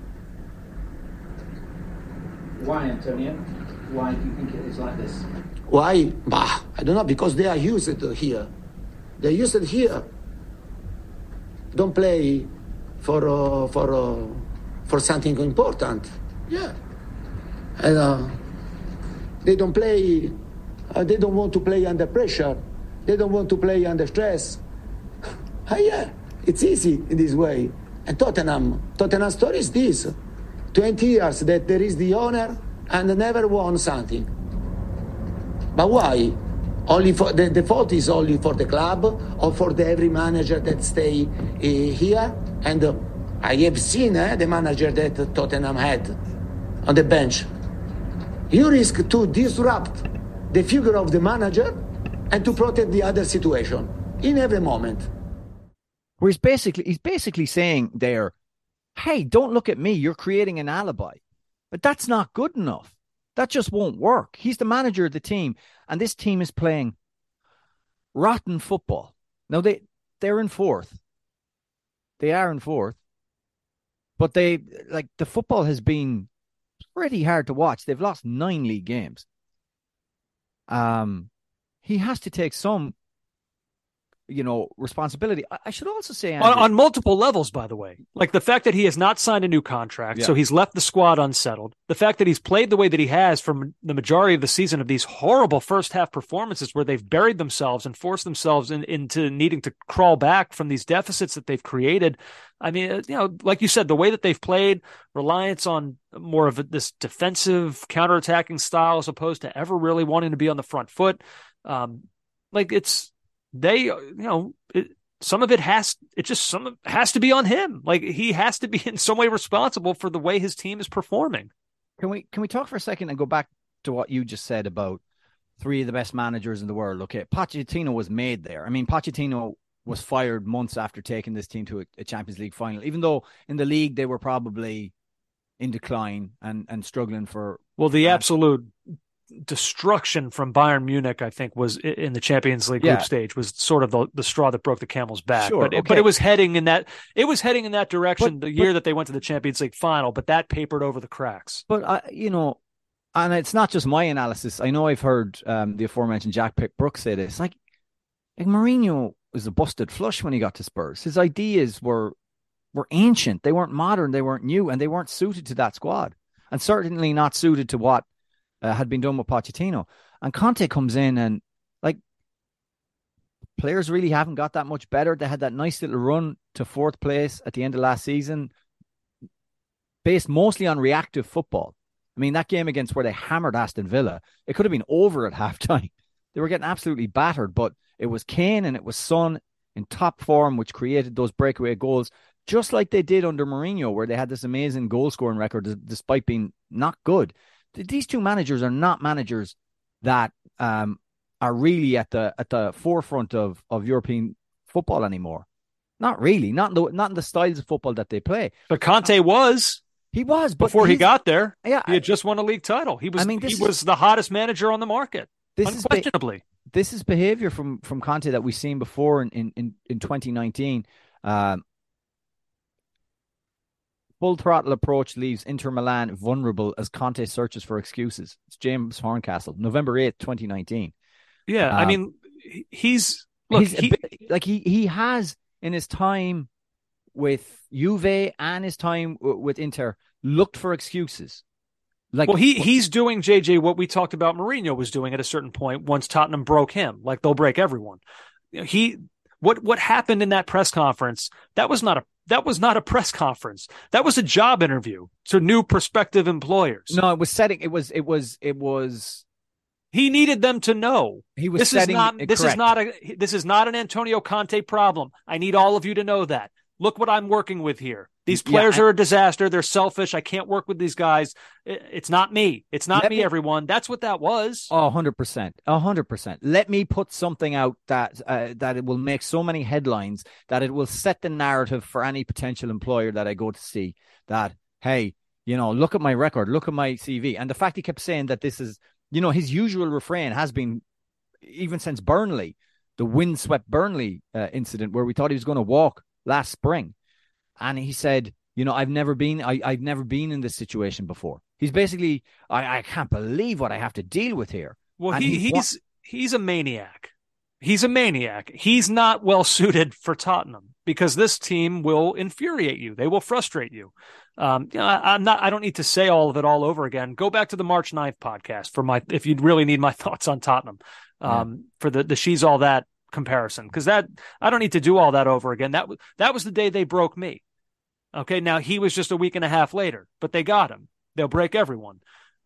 Why, Antonio? Why do you think it is like this? Why? I don't know, because they are used here. They're used here. Don't play for something important. Yeah. And they don't play, they don't want to play under pressure. They don't want to play under stress. Yeah, it's easy in this way. And Tottenham story is this. 20 years that there is the owner and never won something. But why? Only for the fault is only for the club or for every manager that stay here? And I have seen the manager that Tottenham had on the bench. You risk to disrupt the figure of the manager and to protect the other situation in every moment. Where he's basically saying there, hey, don't look at me, you're creating an alibi. But that's not good enough. That just won't work. He's the manager of the team, and this team is playing rotten football. Now, they're in fourth. They are in fourth. But the football has been pretty hard to watch. They've lost 9 league games. He has to take some responsibility. I should also say, on, Andrew, on multiple levels, by the way, like the fact that he has not signed a new contract, so he's left the squad unsettled. The fact that he's played the way that he has from the majority of the season of these horrible first half performances where they've buried themselves and forced themselves into needing to crawl back from these deficits that they've created. I mean, like you said, the way that they've played, reliance on more of this defensive counterattacking style as opposed to ever really wanting to be on the front foot. Some of it has to be on him. Like he has to be in some way responsible for the way his team is performing. Can we talk for a second and go back to what you just said about three of the best managers in the world? Okay, Pochettino was made there. I mean, Pochettino was fired months after taking this team to a Champions League final, even though in the league they were probably in decline and struggling for. Well, the absolute destruction from Bayern Munich, I think, was in the Champions League group stage, was sort of the straw that broke the camel's back. Sure, but it was heading in that direction year that they went to the Champions League final, but that papered over the cracks. But and it's not just my analysis. I know I've heard the aforementioned Jack Brooks say this. Like Mourinho was a busted flush when he got to Spurs. His ideas were ancient. They weren't modern. They weren't new, and they weren't suited to that squad, and certainly not suited to what had been done with Pochettino. And Conte comes in and players really haven't got that much better. They had that nice little run to fourth place at the end of last season, based mostly on reactive football. I mean, that game against where they hammered Aston Villa, it could have been over at halftime. They were getting absolutely battered, but it was Kane and it was Son in top form, which created those breakaway goals, just like they did under Mourinho, where they had this amazing goal scoring record despite being not good. These two managers are not managers that are really at the forefront of European football anymore. Not really, not in the styles of football that they play. But Conte was. He was, but before he got there. Yeah, he had just won a league title. He was the hottest manager on the market, unquestionably. This is behavior from Conte that we've seen before in 2019. Full throttle approach leaves Inter Milan vulnerable as Conte searches for excuses. It's James Horncastle, November 8th, 2019. Yeah, I mean, he has in his time with Juve and his time with Inter looked for excuses. He's doing, JJ, what we talked about Mourinho was doing at a certain point once Tottenham broke him. Like they'll break everyone. What happened in that press conference? That was not a press conference. That was a job interview to new prospective employers. No, it was. He needed them to know. He was this is not an Antonio Conte problem. I need all of you to know that. Look what I'm working with here. These players are a disaster. They're selfish. I can't work with these guys. It's not me. It's not me, everyone. That's what that was. 100%. 100%. Let me put something out that it will make so many headlines that it will set the narrative for any potential employer that I go to see that, hey, look at my record, look at my CV. And the fact he kept saying that this is, his usual refrain has been, even since Burnley, the windswept Burnley incident where we thought he was going to walk last spring. And he said, I've never been in this situation before. He's basically, I can't believe what I have to deal with here. Well, he's a maniac. He's a maniac. He's not well suited for Tottenham because this team will infuriate you. They will frustrate you. I don't need to say all of it all over again. Go back to the March 9th podcast if you really need my thoughts on Tottenham, for the She's All That comparison, because that I don't need to do all that over again. That was the day they broke me. Okay, now he was just a week and a half later, but they got him. They'll break everyone.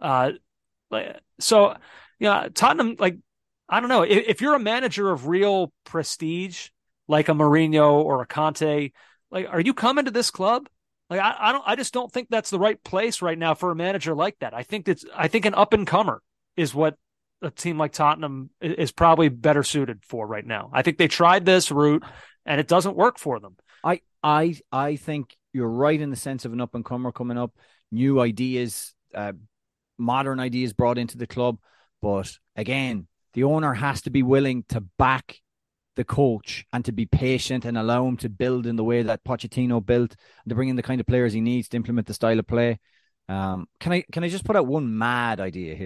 So Tottenham, I don't know, if you're a manager of real prestige like a Mourinho or a Conte, are you coming to this club? I just don't think that's the right place right now for a manager like that. I think an up and comer is what a team like Tottenham is probably better suited for right now. I think they tried this route and it doesn't work for them. I think you're right in the sense of an up and comer coming up, new ideas, modern ideas brought into the club. But again, the owner has to be willing to back the coach and to be patient and allow him to build in the way that Pochettino built and to bring in the kind of players he needs to implement the style of play. Can I just put out one mad idea here?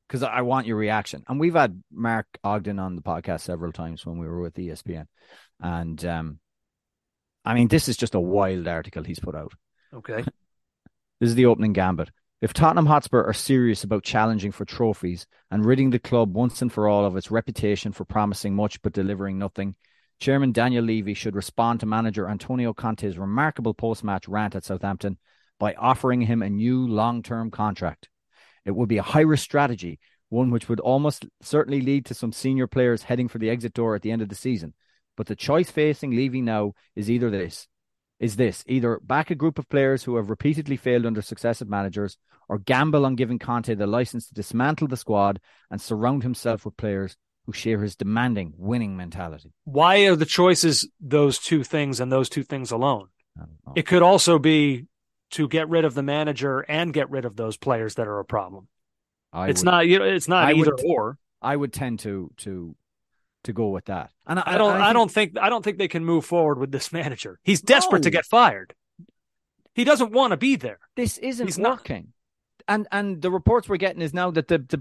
because I want your reaction. And we've had Mark Ogden on the podcast several times when we were with ESPN. And I mean, this is just a wild article he's put out. Okay. This is the opening gambit. If Tottenham Hotspur are serious about challenging for trophies and ridding the club once and for all of its reputation for promising much but delivering nothing, Chairman Daniel Levy should respond to manager Antonio Conte's remarkable post-match rant at Southampton by offering him a new long-term contract. It would be a high-risk strategy, one which would almost certainly lead to some senior players heading for the exit door at the end of the season. But the choice facing Levy now is either back a group of players who have repeatedly failed under successive managers, or gamble on giving Conte the license to dismantle the squad and surround himself with players who share his demanding winning mentality. Why are the choices those two things and those two things alone? It could also be to get rid of the manager and get rid of those players that are a problem. It's not either or. I would tend to go with that. And I don't think they can move forward with this manager. He's desperate to get fired. He doesn't want to be there. This isn't working. And the reports we're getting is now that the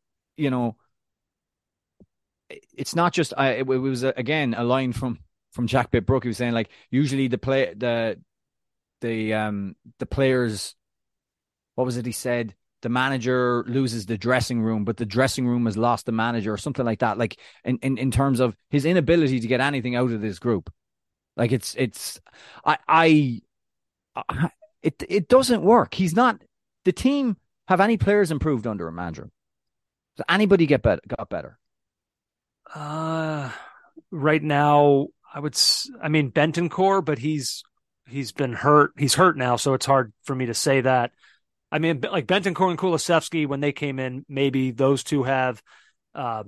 it's not just it was again a line from Jack Bitt-Brooke. He was saying, like, usually the players, what was it he said? The manager loses the dressing room, but the dressing room has lost the manager, or something like that. Like in terms of his inability to get anything out of this group. Like it doesn't work. He's not. The team, have any players improved under a manager? Does anybody got better? Right now, Bentancur, but he's been hurt. He's hurt now, so it's hard for me to say that. I mean, like Bentancur and Kulusevski, when they came in, maybe those two have, but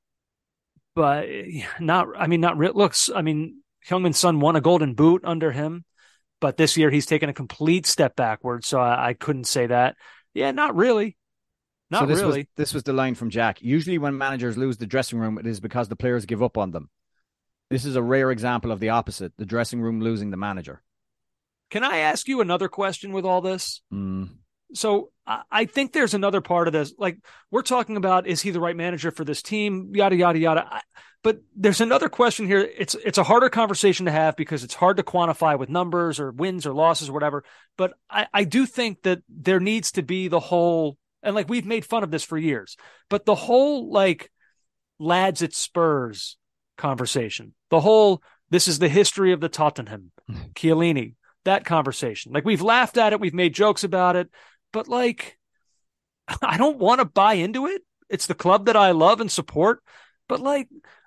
not real looks. I mean, Heung-min Son won a Golden Boot under him, but this year he's taken a complete step backwards. So I couldn't say that. Yeah, not really. This was the line from Jack. Usually when managers lose the dressing room, it is because the players give up on them. This is a rare example of the opposite, the dressing room losing the manager. Can I ask you another question with all this? So I think there's another part of this. Like, we're talking about, is he the right manager for this team? Yada, yada, yada. But there's another question here. It's a harder conversation to have because it's hard to quantify with numbers or wins or losses or whatever. But I do think that there needs to be the whole, and like we've made fun of this for years, but the whole like lads at Spurs conversation, the whole, this is the history of the Tottenham, Chiellini, that conversation. Like, we've laughed at it. We've made jokes about it. But, like, I don't want to buy into it. It's the club that I love and support. But, like,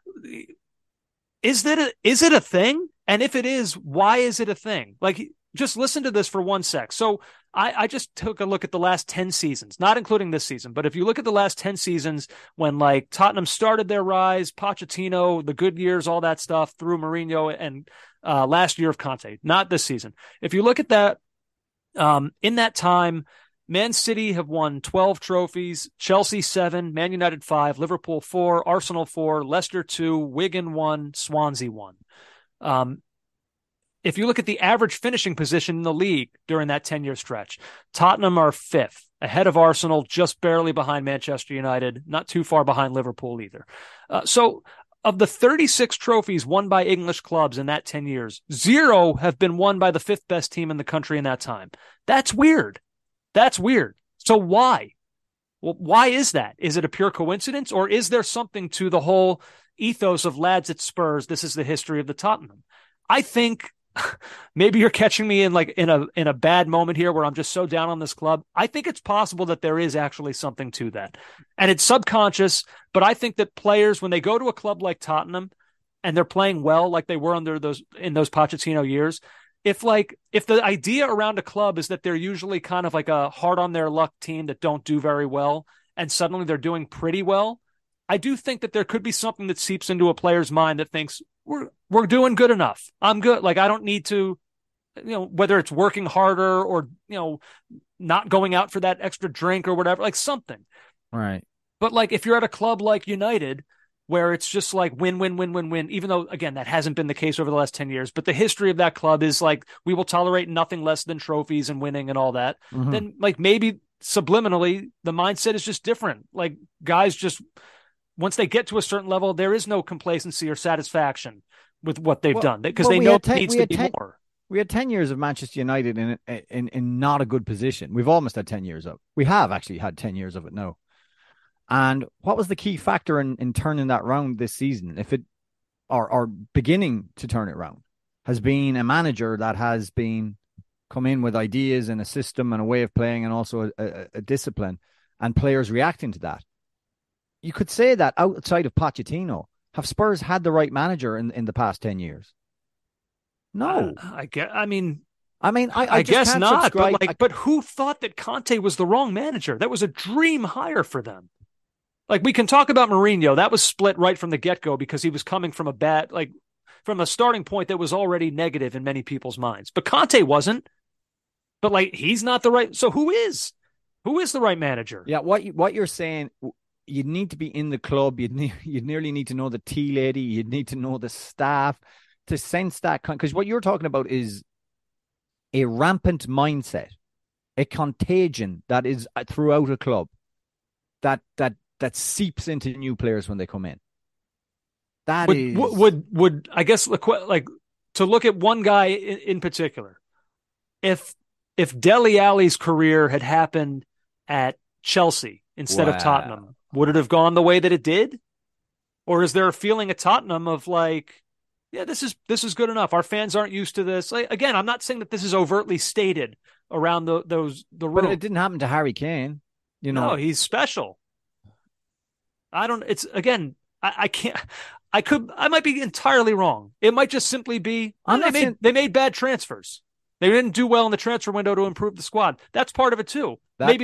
is it a thing? And if it is, why is it a thing? Like, just listen to this for 1 sec. So I just took a look at the last 10 seasons, not including this season. But if you look at the last 10 seasons when, like, Tottenham started their rise, Pochettino, the good years, all that stuff, through Mourinho and last year of Conte, not this season. If you look at that, in that time, Man City have won 12 trophies, Chelsea 7, Man United 5, Liverpool 4, Arsenal 4, Leicester 2, Wigan 1, Swansea 1. If you look at the average finishing position in the league during that 10-year stretch, Tottenham are 5th, ahead of Arsenal, just barely behind Manchester United, not too far behind Liverpool either. So of the 36 trophies won by English clubs in that 10 years, 0 have been won by the 5th best team in the country in that time. That's weird. So why? Well, why is that? Is it a pure coincidence, or is there something to the whole ethos of lads at Spurs? This is the history of the Tottenham. I think maybe you're catching me in a bad moment here where I'm just so down on this club. I think it's possible that there is actually something to that, and it's subconscious. But I think that players, when they go to a club like Tottenham and they're playing well, like they were in those Pochettino years, if the idea around a club is that they're usually kind of like a hard on their luck team that don't do very well, and suddenly they're doing pretty well, I do think that there could be something that seeps into a player's mind that thinks we're doing good enough. I'm good. Like, I don't need to, whether it's working harder or, not going out for that extra drink or whatever, like something. Right. But like, if you're at a club like United, where it's just like win, win, win, win, win, even though, again, that hasn't been the case over the last 10 years, but the history of that club is like, we will tolerate nothing less than trophies and winning and all that. Mm-hmm. Then like maybe subliminally, the mindset is just different. Like guys just, once they get to a certain level, there is no complacency or satisfaction with what they've done because they know it needs to be more. We had 10 years of Manchester United in not a good position. We've almost had 10 years of. We have actually had 10 years of it now. And what was the key factor in turning that round this season? If it or beginning to turn it around has been a manager that has been come in with ideas and a system and a way of playing and also a discipline and players reacting to that. You could say that outside of Pochettino, have Spurs had the right manager in the past 10 years? No. I guess not. But who thought that Conte was the wrong manager? That was a dream hire for them. Like, we can talk about Mourinho. That was split right from the get-go because he was coming from from a starting point that was already negative in many people's minds. But Conte wasn't. But he's not the right. So who is? Who is the right manager? Yeah, what you're saying, you'd need to be in the club. You'd nearly need to know the tea lady. You'd need to know the staff to sense that. Because what you're talking about is a rampant mindset, a contagion that is throughout a club that seeps into new players when they come in. Would I guess, like, to look at one guy in particular, if Dele Alli's career had happened at Chelsea instead of Tottenham, would it have gone the way that it did? Or is there a feeling at Tottenham of this is good enough. Our fans aren't used to this. Again, I'm not saying that this is overtly stated around the room. But it didn't happen to Harry Kane. No, he's special. I might be entirely wrong. It might just simply be they made bad transfers. They didn't do well in the transfer window to improve the squad. That's part of it too.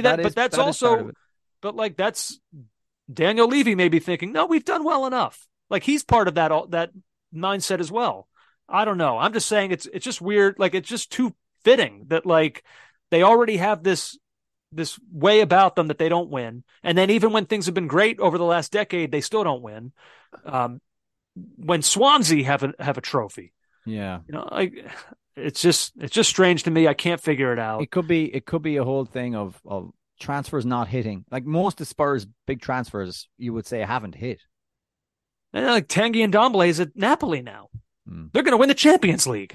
But that's Daniel Levy may be thinking, no, we've done well enough. Like, he's part of that mindset as well. I don't know. I'm just saying it's just weird. Like, it's just too fitting that they already have this way about them that they don't win. And then even when things have been great over the last decade, they still don't win. When Swansea have a trophy. Yeah. It's just strange to me. I can't figure it out. It could be a whole thing of transfers not hitting. Like, most of Spurs' big transfers, you would say, haven't hit. And Tanguy and Ndombele is at Napoli now. They're going to win the Champions League.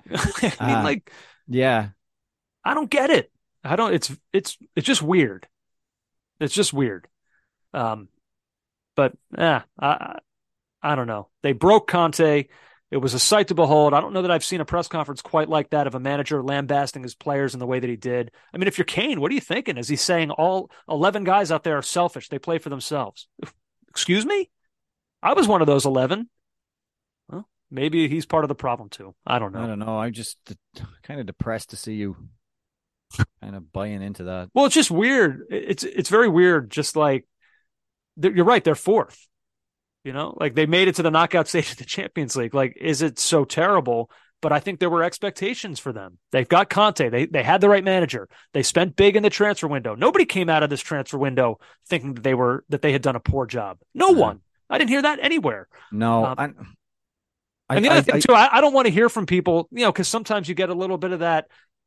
Yeah. I don't get it. I don't. It's just weird. It's just weird. But I don't know. They broke Conte. It was a sight to behold. I don't know that I've seen a press conference quite like that of a manager lambasting his players in the way that he did. I mean, if you're Kane, what are you thinking? Is he saying all 11 guys out there are selfish? They play for themselves. Excuse me? I was one of those 11. Well, maybe he's part of the problem too. I don't know. I'm just kind of depressed to see you kind of buying into that. Well, it's just weird. It's very weird. Just like, you're right. They're fourth. They made it to the knockout stage of the Champions League. Like, is it so terrible? But I think there were expectations for them. They've got Conte. They had the right manager. They spent big in the transfer window. Nobody came out of this transfer window thinking that they had done a poor job. No one. I didn't hear that anywhere. No. And the other thing too, I don't want to hear from people, because sometimes you get a little bit of that,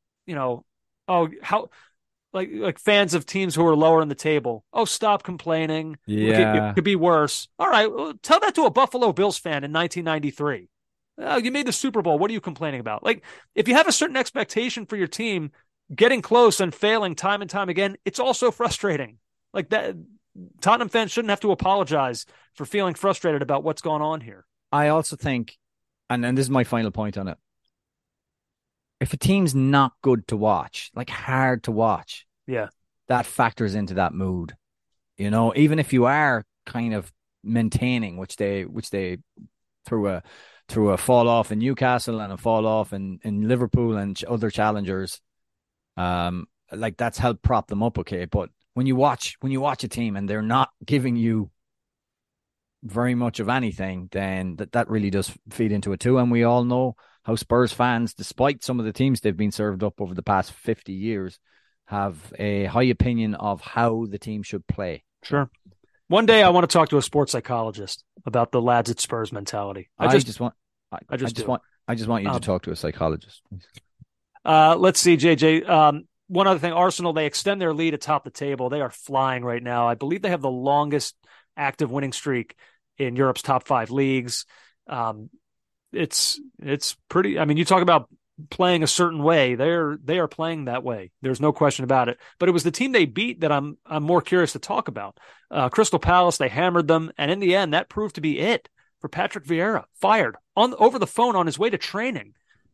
like fans of teams who are lower in the table. Oh, stop complaining. Yeah. It could be worse. All right. Well, tell that to a Buffalo Bills fan in 1993. You made the Super Bowl. What are you complaining about? Like, if you have a certain expectation for your team, getting close and failing time and time again, it's also frustrating. Like, that, Tottenham fans shouldn't have to apologize for feeling frustrated about what's going on here. I also think, and this is my final point on it, if a team's not good to watch, like hard to watch, that factors into that mood. Even if you are kind of maintaining, which they through a fall off in Newcastle and a fall off in Liverpool and other challengers, that's helped prop them up. Okay, but when you watch a team and they're not giving you very much of anything, then that really does feed into it too. And we all know how Spurs fans, despite some of the teams they've been served up over the past 50 years, have a high opinion of how the team should play. Sure. One day I want to talk to a sports psychologist about the lads at Spurs mentality. I just want you to talk to a psychologist. Please. Let's see, JJ. one other thing, Arsenal, they extend their lead atop the table. They are flying right now. I believe they have the longest active winning streak in Europe's top 5 leagues. It's pretty, I mean, you talk about playing a certain way. They are playing that way. There's no question about it. But it was the team they beat that I'm more curious to talk about. Crystal Palace, they hammered them. And in the end, that proved to be it for Patrick Vieira, fired over the phone on his way to training.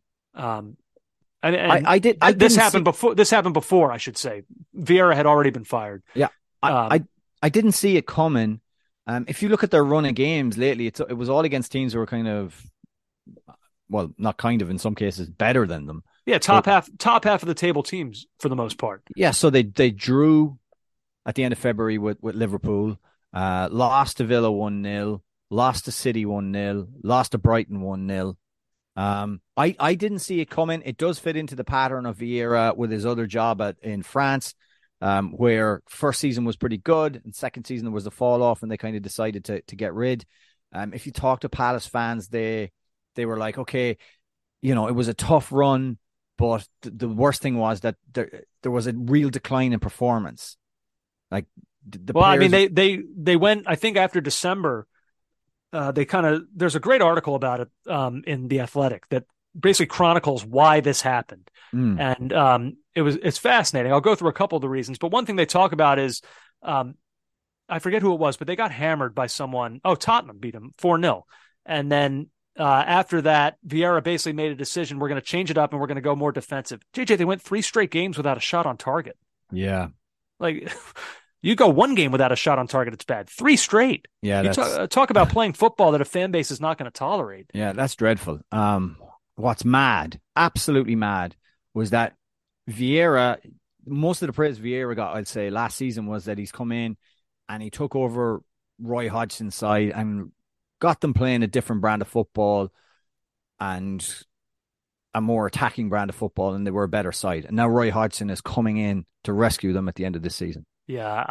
This happened before, I should say. Vieira had already been fired. Yeah. I didn't see it coming. If you look at their run of games lately, it was all against teams who were kind of, well, not kind of, in some cases, better than them. Yeah, top half of the table teams for the most part. Yeah, so they drew at the end of February with Liverpool, lost to Villa 1-0, lost to City 1-0, lost to Brighton 1-0. I didn't see it coming. It does fit into the pattern of Vieira with his other job in France, where first season was pretty good and second season there was a fall off and they kind of decided to get rid. If you talk to Palace fans, they were like, okay, it was a tough run, but the worst thing was that there was a real decline in performance. Like I mean, they went, I think after December, there's a great article about it in The Athletic that basically chronicles why this happened. And it's fascinating. I'll go through a couple of the reasons, but one thing they talk about is, I forget who it was, but they got hammered by someone. Oh, Tottenham beat them 4-0. And then after that, Vieira basically made a decision. We're going to change it up and we're going to go more defensive. JJ, they went 3 straight games without a shot on target. Yeah. Like, you go 1 game without a shot on target, it's bad. 3 straight. Yeah. Talk about playing football that a fan base is not going to tolerate. Yeah, that's dreadful. What's mad, absolutely mad, was that Vieira, most of the praise Vieira got, I'd say, last season was that he's come in and he took over Roy Hodgson's side and got them playing a different brand of football and a more attacking brand of football, and they were a better side. And now Roy Hodgson is coming in to rescue them at the end of this season. Yeah,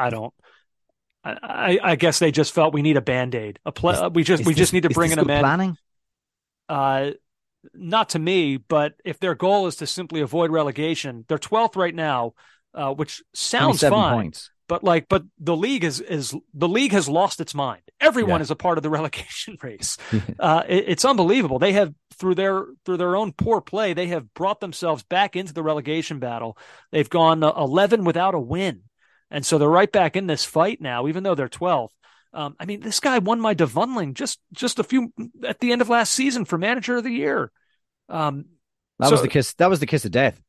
I guess they just felt we need a Band-Aid. We just need to bring in a man. Planning? Not to me, but if their goal is to simply avoid relegation, they're 12th right now, which sounds fine. Points. But the league has lost its mind. Everyone is a part of the relegation race. It's unbelievable. They have through their own poor play, they have brought themselves back into the relegation battle. They've gone 11 without a win, and so they're right back in this fight now, even though they're 12th. I mean, this guy won my devunling just a few at the end of last season for Manager of the Year. That was the kiss. That was the kiss of death.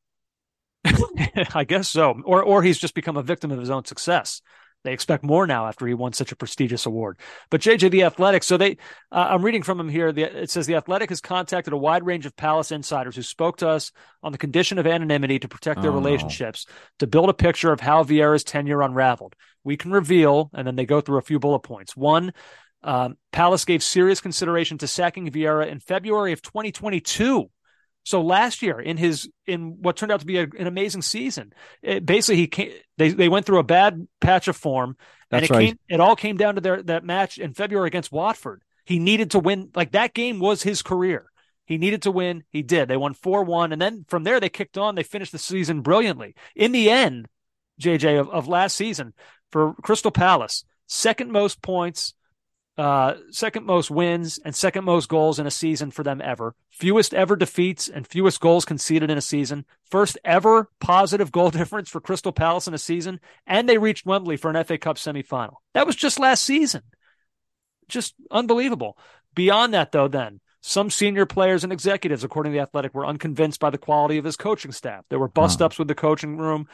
I guess so. Or he's just become a victim of his own success. They expect more now after he won such a prestigious award. But JJ, The Athletic, so I'm reading from him here. It says The Athletic has contacted a wide range of Palace insiders who spoke to us on the condition of anonymity to protect their relationships, to build a picture of how Vieira's tenure unraveled. We can reveal, and then they go through a few bullet points. 1, Palace gave serious consideration to sacking Vieira in February of 2022. So last year, in what turned out to be an amazing season, basically they went through a bad patch of form, and it all came down to that match in February against Watford. He needed to win. Like, that game was his career. He needed to win. He did. They won 4-1, and then from there they kicked on. They finished the season brilliantly. In the end, JJ, of last season for Crystal Palace, second most points, second most wins, and second most goals in a season for them ever. Fewest ever defeats and fewest goals conceded in a season. First ever positive goal difference for Crystal Palace in a season. And they reached Wembley for an FA Cup semifinal. That was just last season. Just unbelievable. Beyond that, though, then, some senior players and executives, according to The Athletic, were unconvinced by the quality of his coaching staff. There were bust-ups with the coaching room.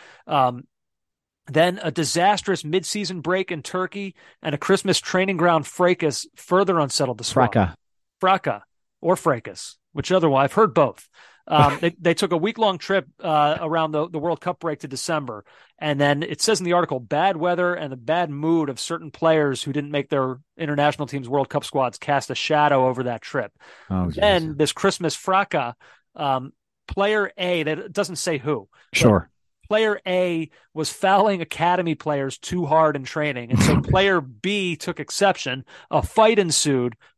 Then a disastrous mid-season break in Turkey and a Christmas training ground fracas further unsettled the squad. Fracas or fracas, whichever one. I've heard both. They took a week-long trip around the World Cup break to December. And then it says in the article, bad weather and the bad mood of certain players who didn't make their international team's World Cup squads cast a shadow over that trip. Then this Christmas fracas, player A, that doesn't say who. Sure. Player A was fouling academy players too hard in training. And so player B took exception. A fight ensued.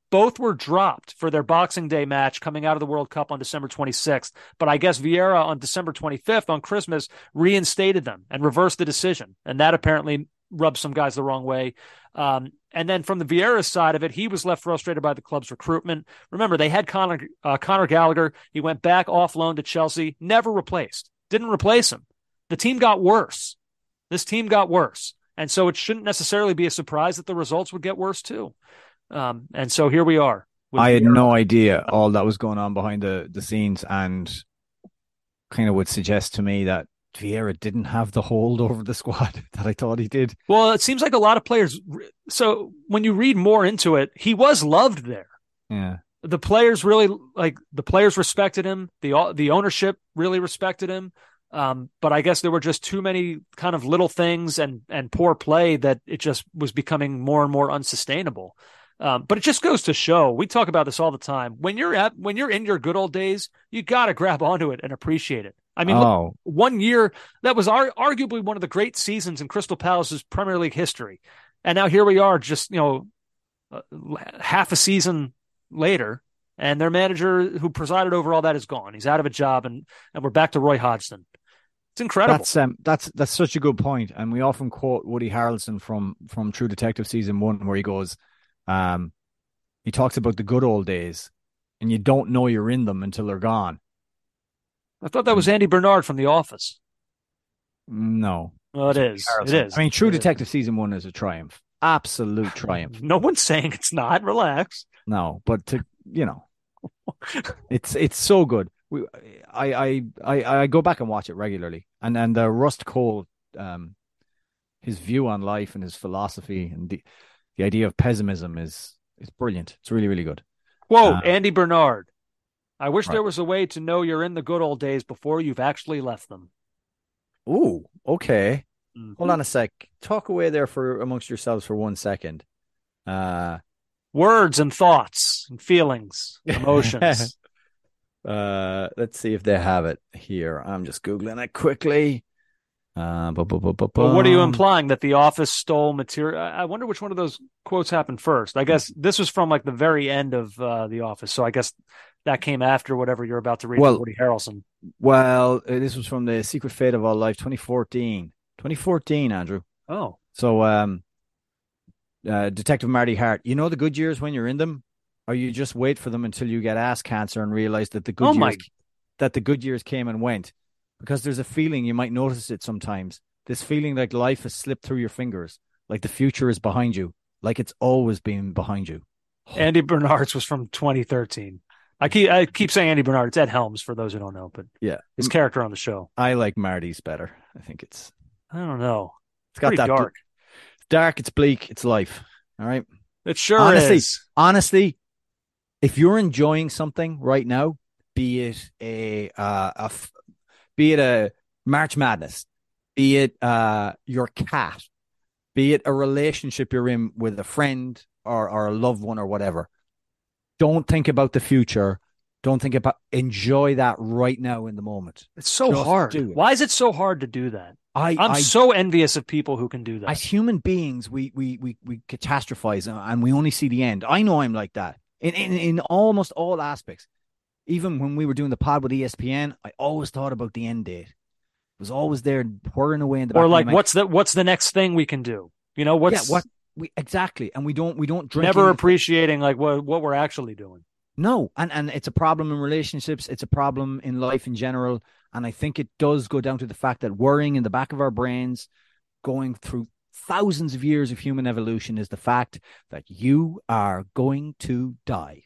both were dropped for their Boxing Day match coming out of the World Cup on December 26th. But I guess Vieira on December 25th on Christmas reinstated them and reversed the decision. And that apparently rubbed some guys the wrong way. And then from the Vieira side of it, he was left frustrated by the club's recruitment. Remember, they had Conor Gallagher. He went back off loan to Chelsea, never replaced. Didn't replace him. The team got worse. This team got worse. And so it shouldn't necessarily be a surprise that the results would get worse too. And so here we are. I had no idea all that was going on behind the scenes, and kind of would suggest to me that Vieira didn't have the hold over the squad that I thought he did. Well, it seems like a lot of players. So when you read more into it, he was loved there. Yeah. The players respected him. The ownership really respected him. But I guess there were just too many kind of little things and poor play that it just was becoming more and more unsustainable. But it just goes to show, we talk about this all the time. When you're in your good old days, you got to grab onto it and appreciate it. I mean, look, 1 year, that was arguably one of the great seasons in Crystal Palace's Premier League history. And now here we are just, half a season later, and their manager who presided over all that is gone. He's out of a job, and we're back to Roy Hodgson. It's incredible. That's such a good point. And we often quote Woody Harrelson from True Detective season 1, where he goes, he talks about the good old days, and you don't know you're in them until they're gone. I thought that was Andy Bernard from The Office. No. Well, it is. It is. I mean, True Detective season 1 is a triumph. Absolute triumph. No one's saying it's not. Relax. No, but it's so good. I go back and watch it regularly, and Rust Cole, his view on life and his philosophy and the idea of pessimism is brilliant. It's really, really good. Quote, Andy Bernard. I wish there was a way to know you're in the good old days before you've actually left them. Ooh, okay. Mm-hmm. Hold on a sec. Talk away there amongst yourselves for 1 second. Words and thoughts and feelings, emotions. Let's see if they have it here. I'm just Googling it quickly. Well, what are you implying? That The Office stole material? I wonder which one of those quotes happened first. I guess this was from like the very end of The Office. So I guess that came after whatever you're about to read from Woody Harrelson. Well, this was from The Secret Fate of All Life, 2014. 2014, Andrew. Oh. So Detective Marty Hart, you know the good years when you're in them? Or you just wait for them until you get ass cancer and realize that the good years came and went? Because there's a feeling, you might notice it sometimes, this feeling like life has slipped through your fingers, like the future is behind you, like it's always been behind you. Andy Bernard's was from 2013. I keep saying Andy Bernard. It's Ed Helms for those who don't know, but yeah, his character on the show. I like Marty's better. I think I don't know. It's got pretty that dark. It's dark. It's bleak. It's life. All right. It sure is. Honestly, if you're enjoying something right now, be it a March Madness, be it your cat, be it a relationship you're in with a friend or a loved one or whatever, don't think about the future. Don't think about, enjoy that right now in the moment. It's so hard. Why is it so hard to do that? I'm so envious of people who can do that. As human beings, we catastrophize and we only see the end. I know I'm like that in almost all aspects. Even when we were doing the pod with ESPN, I always thought about the end date. It was always there whirring away in the back. Or like, what's the next thing we can do? Exactly. And we don't drink. Never appreciating like what we're actually doing. No, and it's a problem in relationships. It's a problem in life in general. And I think it does go down to the fact that worrying in the back of our brains, going through thousands of years of human evolution, is the fact that you are going to die.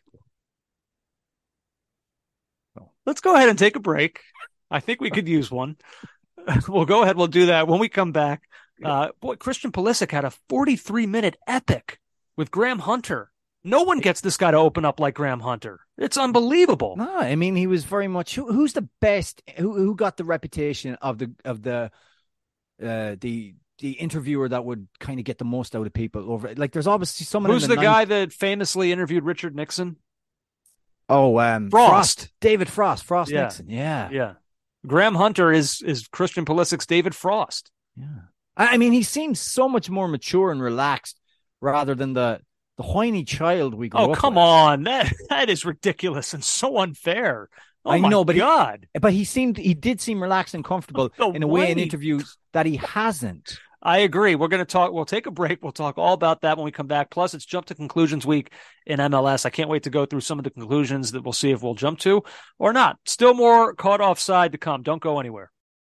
Let's go ahead and take a break. I think we could use one. We'll go ahead. We'll do that when we come back. Christian Pulisic had a 43-minute epic with Graham Hunter. No one gets this guy to open up like Graham Hunter. It's unbelievable. No, I mean, he was very much who's the best, who got the reputation of the interviewer that would kind of get the most out of people over. Like, there's obviously someone. Who's the guy that famously interviewed Richard Nixon? Oh, Frost. David Frost. Yeah. Nixon. Yeah. Graham Hunter is Christian Pulisic's David Frost. Yeah. I mean, he seems so much more mature and relaxed rather than the the whiny child we grew Oh, up come with. on. That is ridiculous and so unfair. Oh, I know, my but God. he did seem relaxed and comfortable in a way in interviews that he hasn't. I agree. We're going to talk. We'll take a break. We'll talk all about that when we come back. Plus, it's jump to conclusions week in MLS. I can't wait to go through some of the conclusions that we'll see if we'll jump to or not. Still more caught offside to come. Don't go anywhere.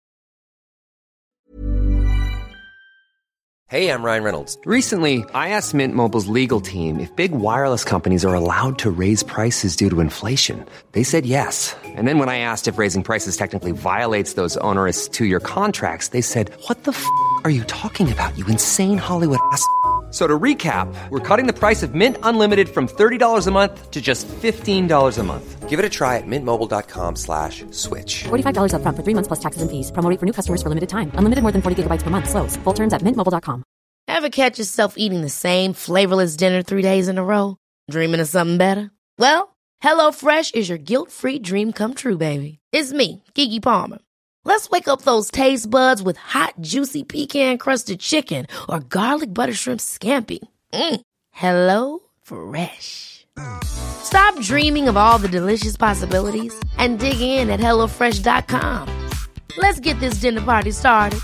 Hey, I'm Ryan Reynolds. Recently, I asked Mint Mobile's legal team if big wireless companies are allowed to raise prices due to inflation. They said yes. And then when I asked if raising prices technically violates those onerous 2-year contracts, they said, "What the f*** are you talking about, you insane Hollywood ass?" So to recap, we're cutting the price of Mint Unlimited from $30 a month to just $15 a month. Give it a try at mintmobile.com/switch. $45 up front for 3 months plus taxes and fees. Promo rate for new customers for limited time. Unlimited more than 40 gigabytes per month. Slows full terms at mintmobile.com. Ever catch yourself eating the same flavorless dinner 3 days in a row? Dreaming of something better? Well, HelloFresh is your guilt-free dream come true, baby. It's me, Keke Palmer. Let's wake up those taste buds with hot, juicy pecan-crusted chicken or garlic butter shrimp scampi. Hello Fresh. Stop dreaming of all the delicious possibilities and dig in at HelloFresh.com. Let's get this dinner party started.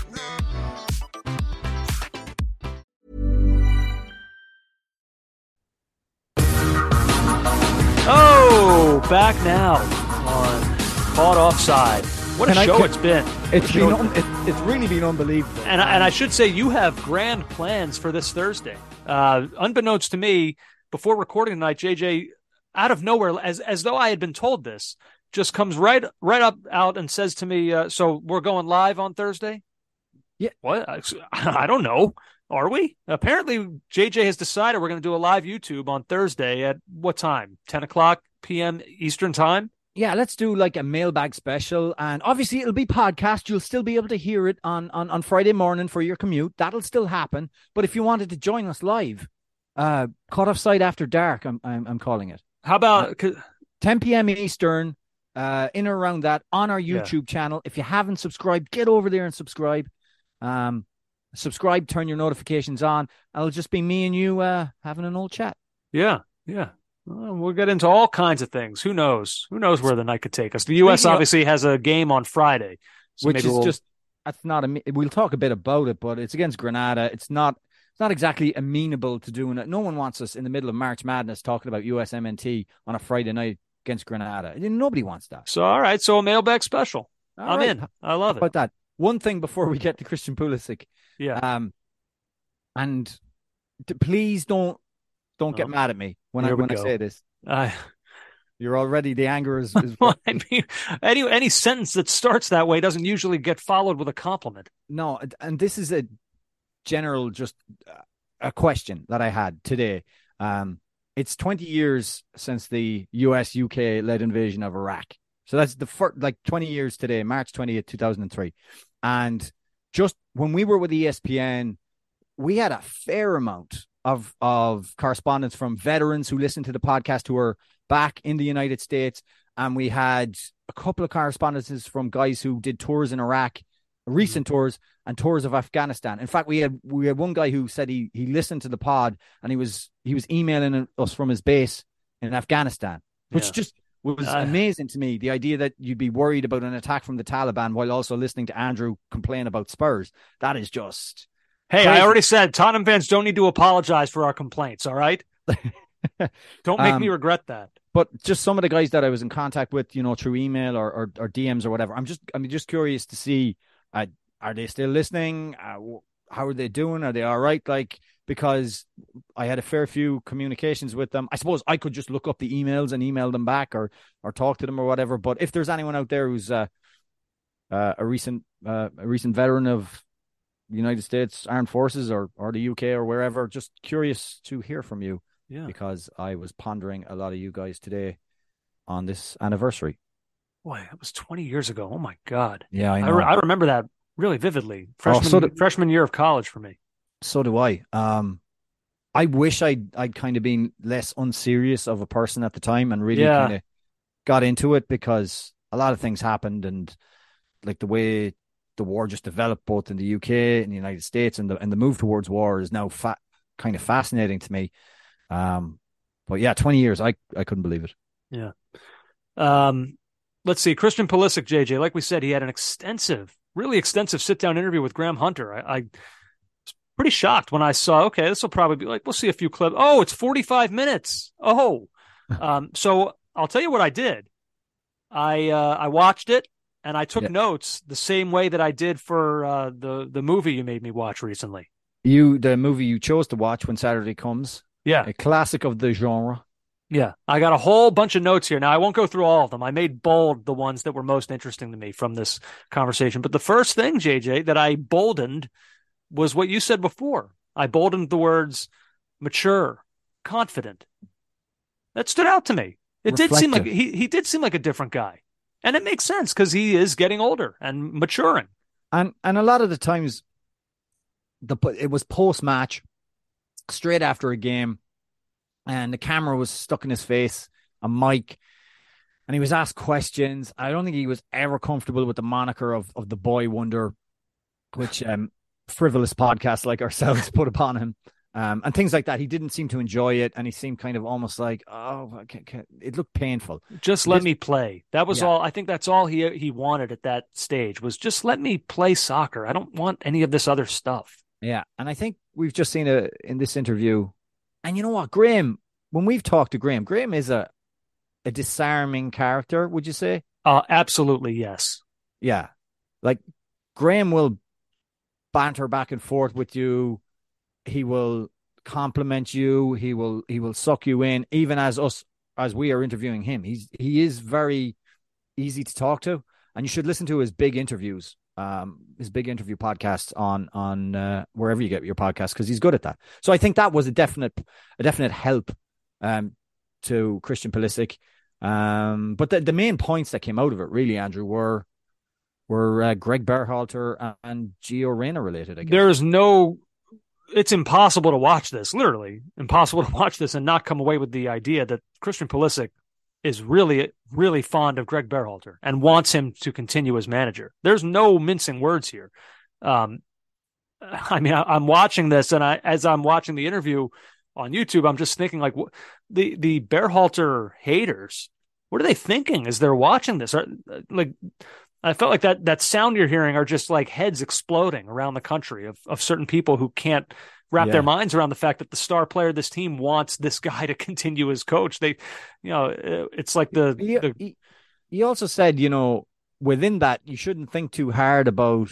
Oh, back now on Caught Offside. What a show it's been. It's really been unbelievable. And I should say you have grand plans for this Thursday. Unbeknownst to me, before recording tonight, JJ, out of nowhere, as though I had been told this, just comes right up out and says to me, so we're going live on Thursday? Yeah. What? I don't know. Are we? Apparently, JJ has decided we're going to do a live YouTube on Thursday at what time? 10 o'clock p.m. Eastern time? Yeah, let's do like a mailbag special. And obviously, it'll be podcast. You'll still be able to hear it on Friday morning for your commute. That'll still happen. But if you wanted to join us live, Caught Offside After Dark, I'm calling it. How about 10 p.m. Eastern, in or around that, on our YouTube channel. If you haven't subscribed, get over there and subscribe. Subscribe, turn your notifications on. It'll just be me and you having an old chat. Yeah. Well, we'll get into all kinds of things. Who knows? Who knows where the night could take us? The U.S. obviously has a game on Friday. So which is just, that's not, we'll talk a bit about it, but it's against Grenada. It's not exactly amenable to doing it. No one wants us in the middle of March Madness talking about USMNT on a Friday night against Grenada. Nobody wants that. So, all right. So a mailbag special. I'm in. I love it. How about that? One thing before we get to Christian Pulisic. Yeah. And please don't get mad at me when I say this. You're already, the anger is well, I mean, any sentence that starts that way doesn't usually get followed with a compliment. No, and this is a general, just a question that I had today. It's 20 years since the US-UK led invasion of Iraq. So that's the first, 20 years today, March 20th, 2003. And just when we were with ESPN, we had a fair amount of correspondence from veterans who listened to the podcast who are back in the United States. And we had a couple of correspondences from guys who did tours in Iraq, recent tours, and tours of Afghanistan. In fact, we had one guy who said he listened to the pod and he was emailing us from his base in Afghanistan, which just was amazing to me. The idea that you'd be worried about an attack from the Taliban while also listening to Andrew complain about Spurs. That is just... Hey, crazy. I already said Tottenham fans don't need to apologize for our complaints, all right? Don't make me regret that. But just some of the guys that I was in contact with, through email or DMs or whatever, I'm just curious to see, are they still listening? How are they doing? Are they all right? Because I had a fair few communications with them. I suppose I could just look up the emails and email them back or talk to them or whatever. But if there's anyone out there who's a recent veteran of the United States Armed Forces or the UK or wherever, just curious to hear from you. Yeah. Because I was pondering a lot of you guys today on this anniversary. Boy, that was 20 years ago. Oh my God. Yeah, I know. I remember that really vividly. Freshman year of college for me. So do I. I wish I'd kind of been less unserious of a person at the time and really kind of got into it, because a lot of things happened, and the way the war just developed both in the UK and the United States, and the move towards war is now kind of fascinating to me. But yeah, 20 years. I couldn't believe it. Yeah. Let's see. Christian Pulisic, JJ, like we said, he had an really extensive sit-down interview with Graham Hunter. I was pretty shocked when I saw, okay, this will probably be like, we'll see a few clips. Oh, it's 45 minutes. Oh. So I'll tell you what I did. I watched it, and I took notes the same way that I did for the movie you made me watch recently. The movie you chose to watch When Saturday Comes. Yeah. A classic of the genre. Yeah. I got a whole bunch of notes here. Now, I won't go through all of them. I made bold the ones that were most interesting to me from this conversation. But the first thing, JJ, that I boldened was what you said before. I boldened the words mature, confident. That stood out to me. It did seem like he did seem like a different guy. And it makes sense because he is getting older and maturing. And a lot of the times it was post-match, straight after a game, and the camera was stuck in his face, a mic, and he was asked questions. I don't think he was ever comfortable with the moniker of the boy wonder, which frivolous podcasts like ourselves put upon him. And things like that. He didn't seem to enjoy it, and he seemed kind of almost like, it looked painful. Just let me play. That was all. I think that's all he wanted at that stage was just let me play soccer. I don't want any of this other stuff. Yeah, and I think we've just seen in this interview, and you know what, Graham, when we've talked to Graham is a disarming character, would you say? Absolutely, yes. Yeah. Like, Graham will banter back and forth with you. He will compliment you. He will suck you in, even as we are interviewing him. He is very easy to talk to, and you should listen to his big interviews, his big interview podcasts on wherever you get your podcast, because he's good at that. So I think that was a definite help to Christian Pulisic. But the main points that came out of it, really, Andrew, were Greg Berhalter and Gio Reyna related. I guess it's impossible to watch this, literally impossible to watch this and not come away with the idea that Christian Pulisic is really, really fond of Greg Berhalter and wants him to continue as manager. There's no mincing words here. I'm watching this, and as I'm watching the interview on YouTube, I'm just thinking, like, the Berhalter haters, what are they thinking as they're watching this? I felt like that sound you're hearing are just like heads exploding around the country of certain people who can't wrap their minds around the fact that the star player of this team wants this guy to continue as coach. It's like he also said, within that, you shouldn't think too hard about,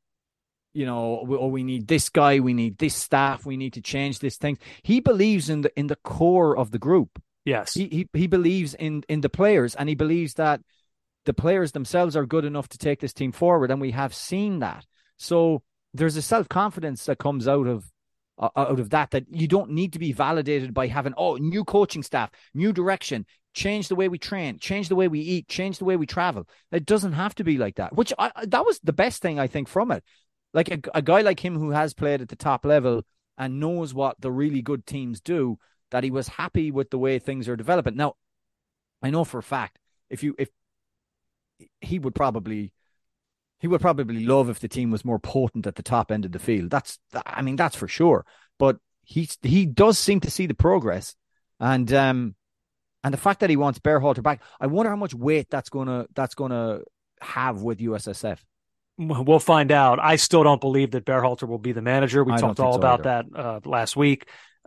we need this guy, we need this staff, we need to change this thing. He believes in the core of the group. Yes. He believes in the players, and he believes that the players themselves are good enough to take this team forward, and we have seen that. So there's a self-confidence that comes out of that you don't need to be validated by having, new coaching staff, new direction, change the way we train, change the way we eat, change the way we travel. It doesn't have to be like that, that was the best thing, I think, from it. Like a guy like him who has played at the top level and knows what the really good teams do, that he was happy with the way things are developing. Now, I know for a fact, if he would probably love if the team was more potent at the top end of the field. That's for sure. But he does seem to see the progress, and the fact that he wants Berhalter back, I wonder how much weight that's gonna have with USSF. We'll find out. I still don't believe that Berhalter will be the manager. We talked all about that last week.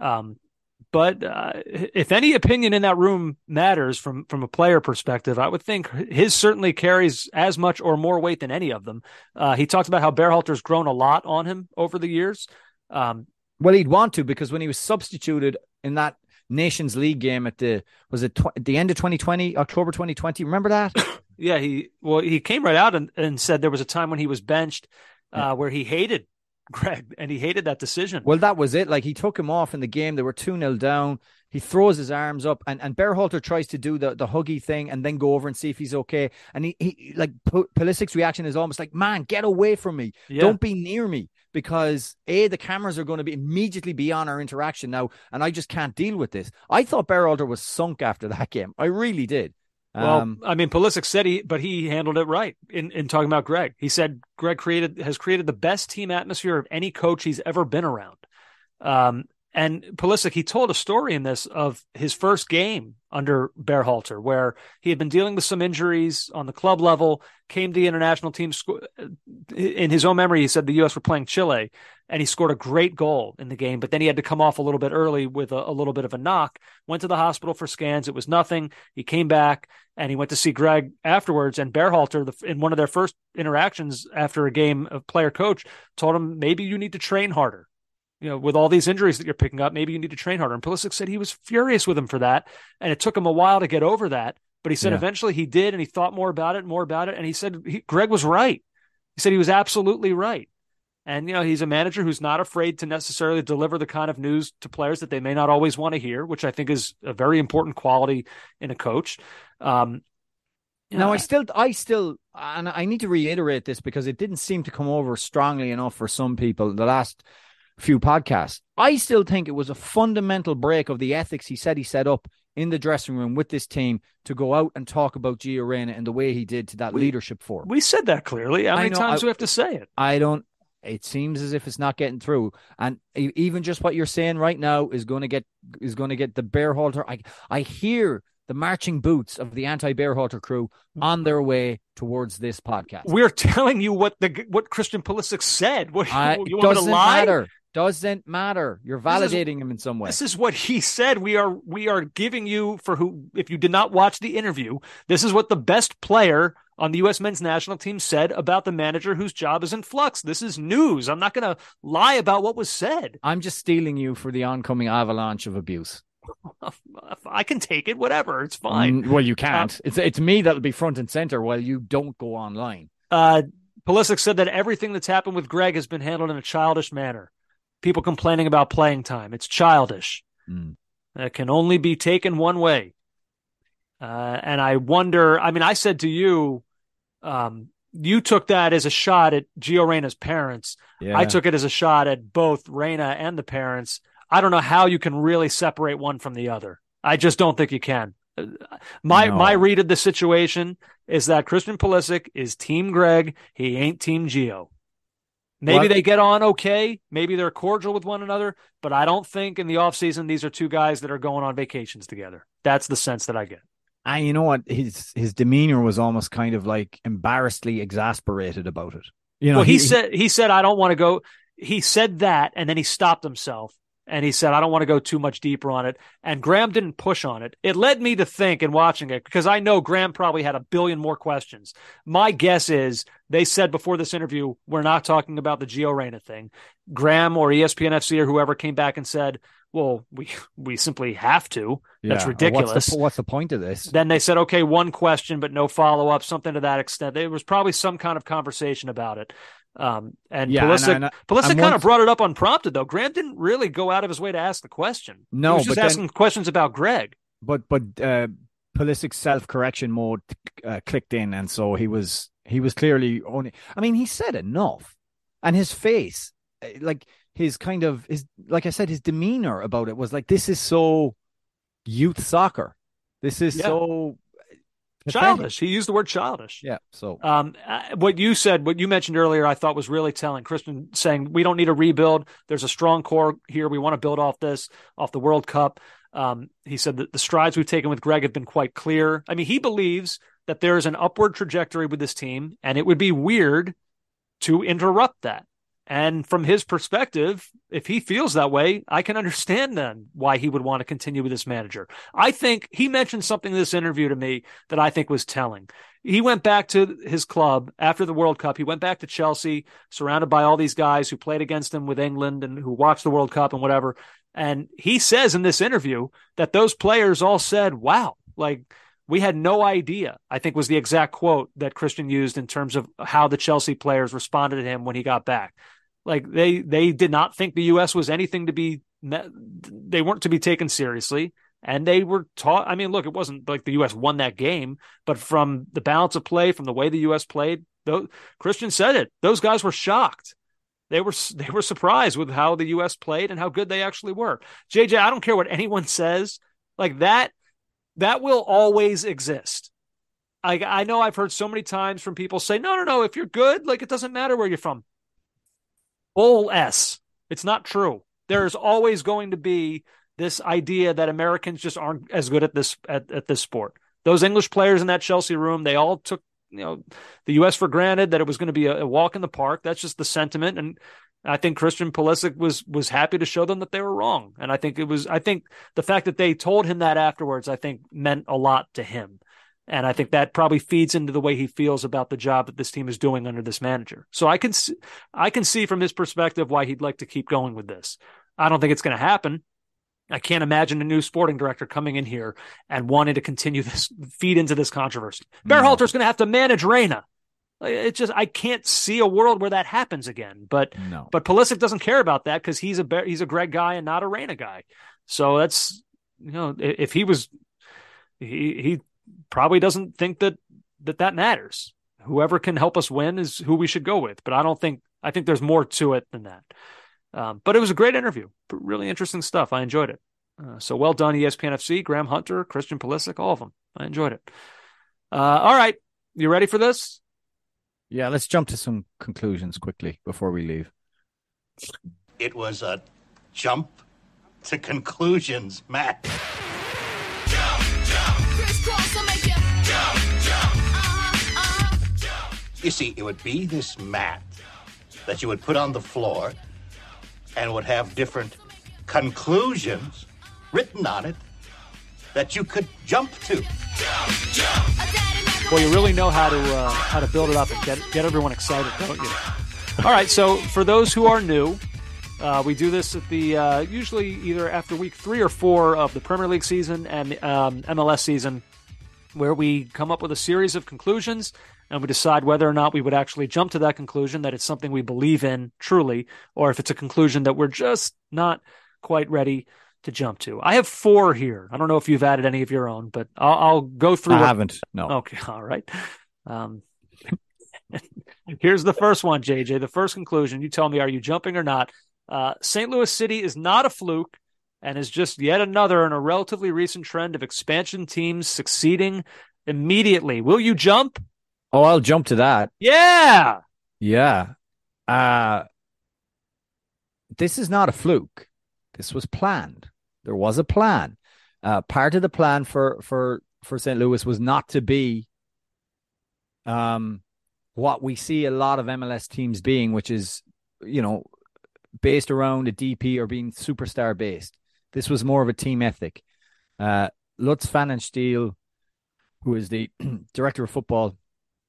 But if any opinion in that room matters from a player perspective, I would think his certainly carries as much or more weight than any of them. He talked about how Berhalter's grown a lot on him over the years. Well, he'd want to, because when he was substituted in that Nations League game at the end of 2020, October 2020, remember that? Yeah, he came right out and said there was a time when he was benched where he hated Greg, and he hated that decision. Well, that was it. Like, he took him off in the game. They were 2-0 down. He throws his arms up, and Berhalter tries to do the huggy thing and then go over and see if he's okay. And he Pulisic's reaction is almost like, man, get away from me. Yeah. Don't be near me, because the cameras are going to immediately be on our interaction now, and I just can't deal with this. I thought Berhalter was sunk after that game. I really did. Well, Pulisic said he handled it right in talking about Greg. He said Greg has created the best team atmosphere of any coach he's ever been around. And Pulisic, he told a story in this of his first game under Berhalter, where he had been dealing with some injuries on the club level, came to the international team. In his own memory, he said the U.S. were playing Chile, and he scored a great goal in the game, but then he had to come off a little bit early with a little bit of a knock, went to the hospital for scans. It was nothing. He came back, and he went to see Greg afterwards, and Berhalter, in one of their first interactions after a game of player-coach, told him, maybe you need to train harder. With all these injuries that you're picking up, maybe you need to train harder. And Pulisic said he was furious with him for that. And it took him a while to get over that. But he said eventually he did, and he thought more about it. And he said Greg was right. He said he was absolutely right. And, he's a manager who's not afraid to necessarily deliver the kind of news to players that they may not always want to hear, which I think is a very important quality in a coach. Now, I still, and I need to reiterate this because it didn't seem to come over strongly enough for some people the last few podcasts. I still think it was a fundamental break of the ethics he said he set up in the dressing room with this team to go out and talk about Gio Reyna and the way he did to that leadership forum. We said that clearly. How many times do we have to say it? It seems as if it's not getting through. And even just what you're saying right now is going to get the Berhalter. I hear the marching boots of the anti-Berhalter crew on their way towards this podcast. We're telling you what Christian Pulisic said. You want me to lie? Doesn't matter. You're validating him in some way. This is what he said. We are giving you, if you did not watch the interview, this is what the best player on the U.S. men's national team said about the manager whose job is in flux. This is news. I'm not going to lie about what was said. I'm just stealing you for the oncoming avalanche of abuse. I can take it, whatever. It's fine. Well, you can't. It's me that'll be front and center while you don't go online. Pulisic said that everything that's happened with Greg has been handled in a childish manner. People complaining about playing time. It's childish. It can only be taken one way. And I wonder, I said to you, you took that as a shot at Gio Reyna's parents. Yeah. I took it as a shot at both Reyna and the parents. I don't know how you can really separate one from the other. I just don't think you can. My read of the situation is that Christian Pulisic is Team Greg. He ain't Team Gio. Maybe they get on okay. Maybe they're cordial with one another, but I don't think in the offseason these are two guys that are going on vacations together. That's the sense that I get. And you know what? His demeanor was almost kind of like embarrassedly exasperated about it. He said, I don't want to go. He said that, and then he stopped himself. And he said, I don't want to go too much deeper on it. And Graham didn't push on it. It led me to think in watching it, because I know Graham probably had a billion more questions. My guess is they said before this interview, we're not talking about the Gio Reyna thing. Graham or ESPN FC or whoever came back and said, well, we simply have to. That's ridiculous. What's the point of this? Then they said, okay, one question, but no follow-up, something to that extent. There was probably some kind of conversation about it. Pulisic kind of brought it up unprompted, though. Graham didn't really go out of his way to ask the question. No, he was just asking questions about Greg. But Pulisic's self-correction mode clicked in, and so he was clearly only. He said enough, and his face, like his demeanor about it was like, this is so youth soccer. This is so childish. He used the word childish. Yeah. So, what you mentioned earlier, I thought was really telling. Christian saying we don't need a rebuild. There's a strong core here. We want to build off the World Cup. He said that the strides we've taken with Greg have been quite clear. He believes that there is an upward trajectory with this team, and it would be weird to interrupt that. And from his perspective, if he feels that way, I can understand then why he would want to continue with this manager. I think he mentioned something in this interview to me that I think was telling. He went back to his club after the World Cup. He went back to Chelsea, surrounded by all these guys who played against him with England and who watched the World Cup and whatever. And he says in this interview that those players all said, wow, like, we had no idea, I think was the exact quote that Christian used in terms of how the Chelsea players responded to him when he got back. Like they did not think the U.S. was anything to be, they weren't to be taken seriously. And they were taught, look, it wasn't like the U.S. won that game, but from the balance of play, from the way the U.S. played, Christian said it, those guys were shocked. They were surprised with how the U.S. played and how good they actually were. JJ, I don't care what anyone says, like that will always exist. I know I've heard so many times from people say, no, if you're good, like it doesn't matter where you're from. Bull S. It's not true. there's always going to be this idea that Americans just aren't as good at this sport. Those English players in that Chelsea room, they all took the U.S. for granted, that it was going to be a walk in the park. That's just the sentiment. And I think Christian Pulisic was happy to show them that they were wrong. And I think the fact that they told him that afterwards, I think meant a lot to him. And I think that probably feeds into the way he feels about the job that this team is doing under this manager. So I can see from his perspective why he'd like to keep going with this. I don't think it's going to happen. I can't imagine a new sporting director coming in here and wanting to continue this, feed into this controversy. Berhalter's going to have to manage Reina. I can't see a world where that happens again. But Pulisic doesn't care about that because he's a Greg guy and not a Reina guy. So that's, if he probably doesn't think that matters. Whoever can help us win is who we should go with. But I think there's more to it than that. But it was a great interview. Really interesting stuff. I enjoyed it. So well done, ESPN FC, Graham Hunter, Christian Pulisic, all of them. I enjoyed it. All right. You ready for this? Yeah, let's jump to some conclusions quickly before we leave. It was a jump to conclusions, Matt. You see, it would be this mat that you would put on the floor and would have different conclusions written on it that you could jump to. Well, you really know how to build it up and get everyone excited, don't you? All right, so for those who are new, we do this at the usually either after week 3 or 4 of the Premier League season and MLS season, where we come up with a series of conclusions and we decide whether or not we would actually jump to that conclusion, that it's something we believe in truly, or if it's a conclusion that we're just not quite ready to jump to. I have 4 here. I don't know if you've added any of your own, but I'll go through. I haven't. No. Okay. All right. Here's the first one, JJ. The first conclusion. You tell me, are you jumping or not? St. Louis City is not a fluke and is just yet another in a relatively recent trend of expansion teams succeeding immediately. Will you jump? Oh, I'll jump to that. Yeah. Yeah. This is not a fluke. This was planned. There was a plan. Part of the plan for St. Louis was not to be what we see a lot of MLS teams being, which is, based around a DP or being superstar based. This was more of a team ethic. Lutz Pfannenstiel, who is the director of football,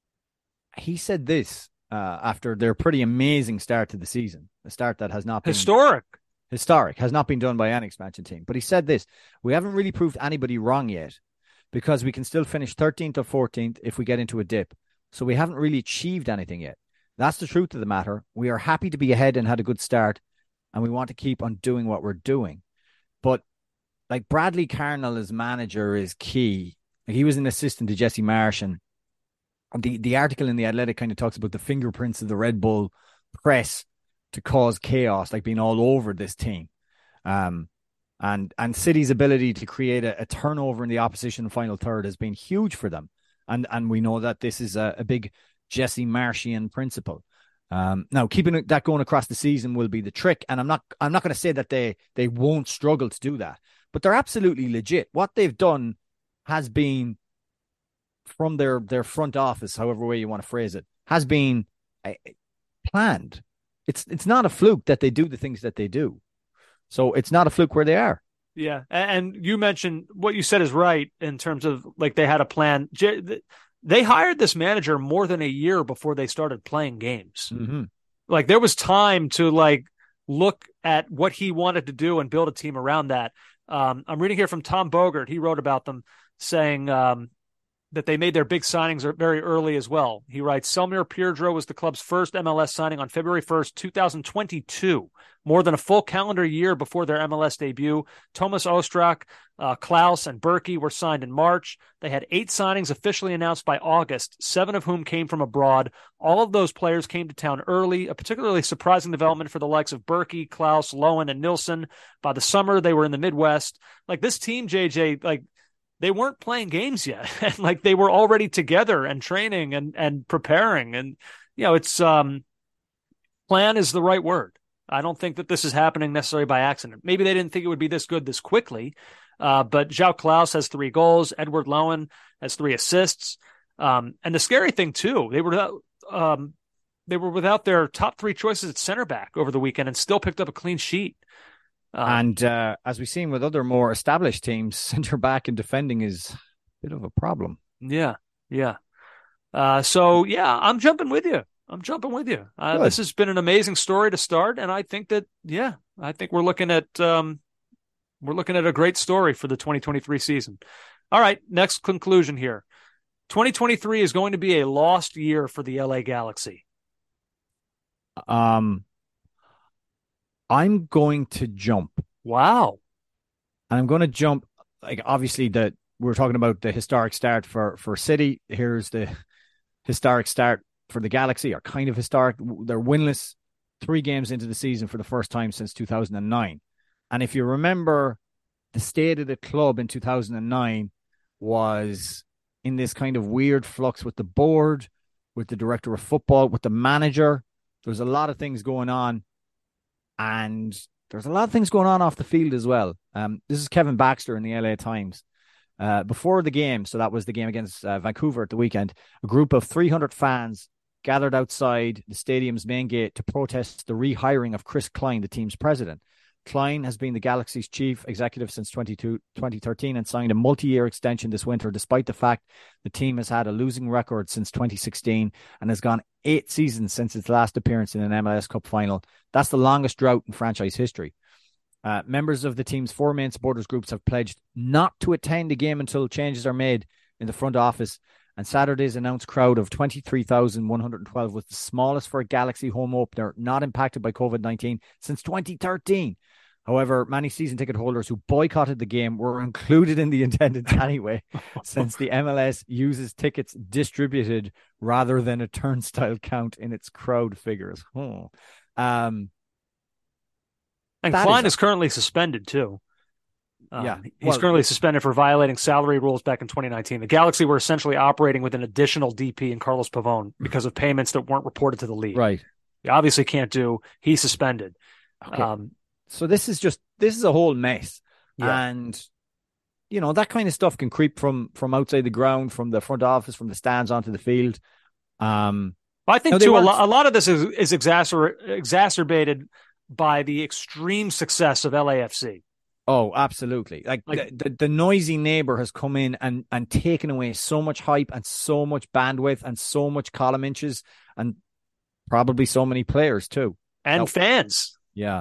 he said this after their pretty amazing start to the season, a start that has not been historic, has not been done by any expansion team. But he said this: we haven't really proved anybody wrong yet, because we can still finish 13th or 14th if we get into a dip. So we haven't really achieved anything yet. That's the truth of the matter. We are happy to be ahead and had a good start, and we want to keep on doing what we're doing. But like Bradley Carnell as manager is key. He was an assistant to Jesse Marsh, and the article in The Athletic kind of talks about the fingerprints of the Red Bull press to cause chaos, like being all over this team. And City's ability to create a turnover in the opposition final third has been huge for them. And we know that this is a big Jesse Marshian principle. Now, keeping that going across the season will be the trick. And I'm not going to say that they won't struggle to do that, but they're absolutely legit. What they've done has been, from their front office, however way you want to phrase it, has been planned. It's not a fluke that they do the things that they do. So it's not a fluke where they are. Yeah. And you mentioned what you said is right in terms of like they had a plan. They hired this manager more than a year before they started playing games. Mm-hmm. Like there was time to like look at what he wanted to do and build a team around that. I'm reading here from Tom Bogert. He wrote about them saying that they made their big signings very early as well. He writes, Selmir Piedro was the club's first MLS signing on February 1st, 2022, more than a full calendar year before their MLS debut. Thomas Ostrak, Klaus, and Berkey were signed in March. They had 8 signings officially announced by August, 7 of whom came from abroad. All of those players came to town early, a particularly surprising development for the likes of Berkey, Klaus, Lowen, and Nilsson. By the summer, they were in the Midwest. Like this team, JJ, like, they weren't playing games yet. And like they were already together and training and preparing. And, it's plan is the right word. I don't think that this is happening necessarily by accident. Maybe they didn't think it would be this good this quickly. But João Klaus has 3 goals. Edward Lowen has 3 assists. And the scary thing too, they were without their top 3 choices at center back over the weekend and still picked up a clean sheet. And as we've seen with other more established teams, center back and defending is a bit of a problem. Yeah. So I'm jumping with you. This has been an amazing story to start, and I think that we're looking at a great story for the 2023 season. All right, next conclusion here. 2023 is going to be a lost year for the LA Galaxy. I'm going to jump. Wow. And I'm going to jump, like, obviously we're talking about the historic start for City. Here's the historic start for the Galaxy, or kind of historic. They're winless 3 games into the season for the first time since 2009. And if you remember, the state of the club in 2009 was in this kind of weird flux with the board, with the director of football, with the manager. There's a lot of things going on, and there's a lot of things going on off the field as well. This is Kevin Baxter in the LA Times. Before the game, so that was the game against Vancouver at the weekend, a group of 300 fans gathered outside the stadium's main gate to protest the rehiring of Chris Klein, the team's president. Klein has been the Galaxy's chief executive since 2013 and signed a multi-year extension this winter, despite the fact the team has had a losing record since 2016 and has gone 8 seasons since its last appearance in an MLS Cup final. That's the longest drought in franchise history. Members of the team's 4 main supporters groups have pledged not to attend the game until changes are made in the front office, and Saturday's announced crowd of 23,112 was the smallest for a Galaxy home opener not impacted by COVID-19 since 2013. However, many season ticket holders who boycotted the game were included in the attendance anyway, since the MLS uses tickets distributed rather than a turnstile count in its crowd figures. And Klein is currently suspended too. He's currently suspended for violating salary rules back in 2019. The Galaxy were essentially operating with an additional DP in Carlos Pavón because of payments that weren't reported to the league. Right. He obviously can't do. He's suspended. Okay. So this is a whole mess. Yeah. And, that kind of stuff can creep from outside the ground, from the front office, from the stands onto the field. I think, too, a lot of this is exacerbated by the extreme success of LAFC. Oh, absolutely. Like the noisy neighbor has come in and taken away so much hype and so much bandwidth and so much column inches and probably so many players too. And fans. Yeah.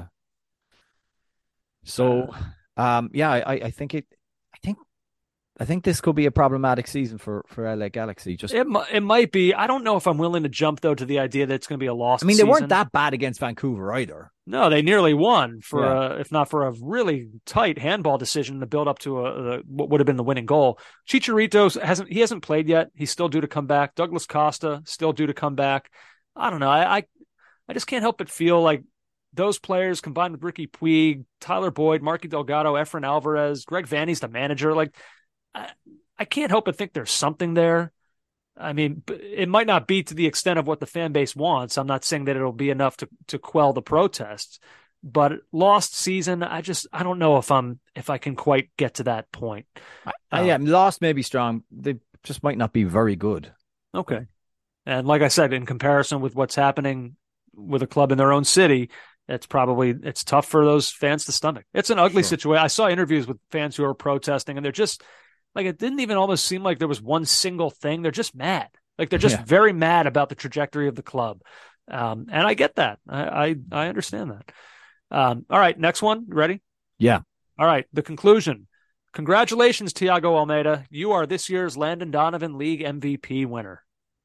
So, I think this could be a problematic season for LA Galaxy. It might be. I don't know if I'm willing to jump though to the idea that it's going to be a lost season. They weren't that bad against Vancouver either. No, they nearly won if not for a really tight handball decision to build up to what would have been the winning goal. Chicharito hasn't played yet. He's still due to come back. Douglas Costa still due to come back. I don't know. I just can't help but feel like those players combined with Ricky Puig, Tyler Boyd, Marky Delgado, Efrain Alvarez, Greg Vanney's the manager. Like, I can't help but think there's something there. I mean, it might not be to the extent of what the fan base wants. I'm not saying that it'll be enough to quell the protests, but lost season. I don't know if I can quite get to that point. Lost may be strong. They just might not be very good. Okay. And like I said, in comparison with what's happening with a club in their own city, it's tough for those fans to stomach. It's an ugly situation. I saw interviews with fans who are protesting, and they're just like, it didn't even almost seem like there was one single thing. They're just mad. Like, they're just very mad about the trajectory of the club. And I get that. I understand that. All right, next one. Ready? Yeah. All right, the conclusion. Congratulations, Thiago Almeida. You are this year's Landon Donovan League MVP winner.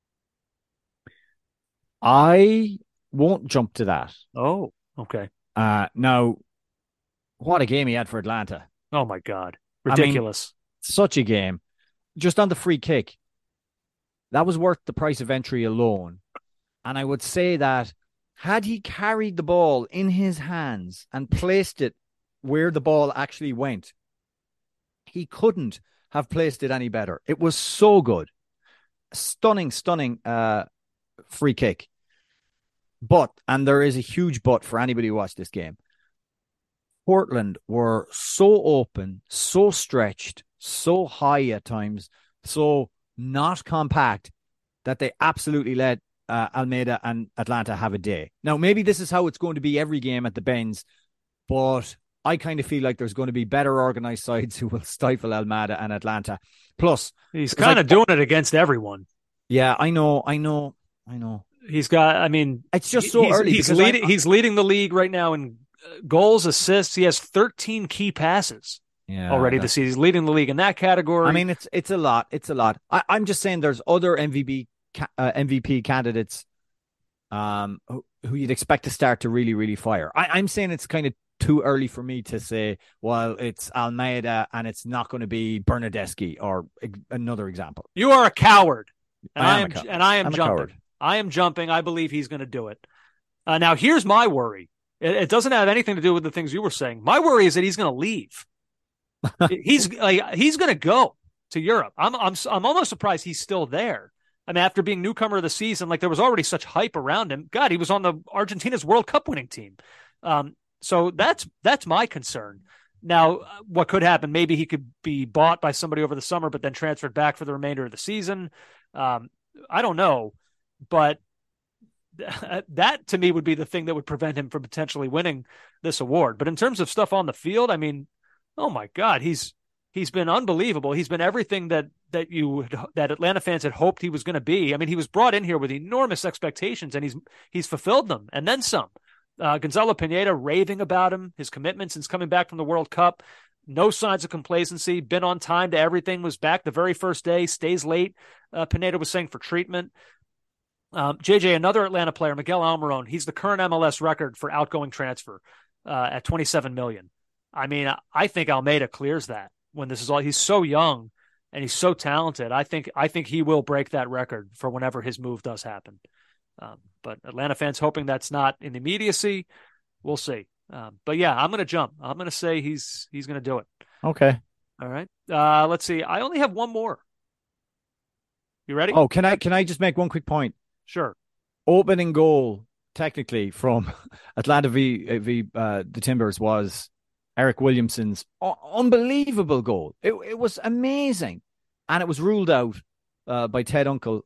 I won't jump to that. Oh, okay. Now, what a game he had for Atlanta. Oh, my God. Ridiculous. Such a game. Just on the free kick, that was worth the price of entry alone. And I would say that had he carried the ball in his hands and placed it where the ball actually went, he couldn't have placed it any better. It was so good. Stunning free kick. But, and there is a huge but for anybody who watched this game, Portland were so open, so stretched, so high at times, so not compact that they absolutely let Almeida and Atlanta have a day. Now, maybe this is how it's going to be every game at the Benz, but I kind of feel like there's going to be better organized sides who will stifle Almeida and Atlanta. Plus, he's kind of doing it against everyone. Yeah, I know. He's got, I mean, it's just so early. He's leading the league right now in goals, assists. He has 13 key passes already this season. He's leading the league in that category. I mean, it's a lot. It's a lot. I'm just saying there's other MVP candidates who you'd expect to start to really, really fire. I'm saying it's kind of too early for me to say, well, it's Almeida and it's not going to be Bernardeschi or another example. You are a coward. And I am jumping. Coward. I am jumping. I believe he's going to do it. Now, here's my worry. It doesn't have anything to do with the things you were saying. My worry is that he's going to leave. he's going to go to Europe. I'm almost surprised he's still there. I mean, after being newcomer of the season, like there was already such hype around him. God, he was on the Argentina's World Cup winning team. So that's my concern. Now, what could happen? Maybe he could be bought by somebody over the summer, but then transferred back for the remainder of the season. I don't know, but that to me would be the thing that would prevent him from potentially winning this award. But in terms of stuff on the field, I mean, oh my God, he's been unbelievable. He's been everything that Atlanta fans had hoped he was going to be. I mean, he was brought in here with enormous expectations, and he's fulfilled them and then some. Gonzalo Pineda raving about him, his commitment since coming back from the World Cup. No signs of complacency, been on time to everything, was back the very first day, stays late. Pineda was saying for treatment. JJ, another Atlanta player, Miguel Almiron, he's the current MLS record for outgoing transfer at $27 million. I mean, I think Almeida clears that when this is all. He's so young and he's so talented. I think he will break that record for whenever his move does happen. But Atlanta fans hoping that's not in immediacy. We'll see. But yeah, I'm going to jump. I'm going to say he's going to do it. Okay. All right. Let's see. I only have one more. You ready? Oh, can I just make one quick point? Sure. Opening goal, technically, from Atlanta v the Timbers was Eric Williamson's unbelievable goal. It was amazing. And it was ruled out by Ted Unkel,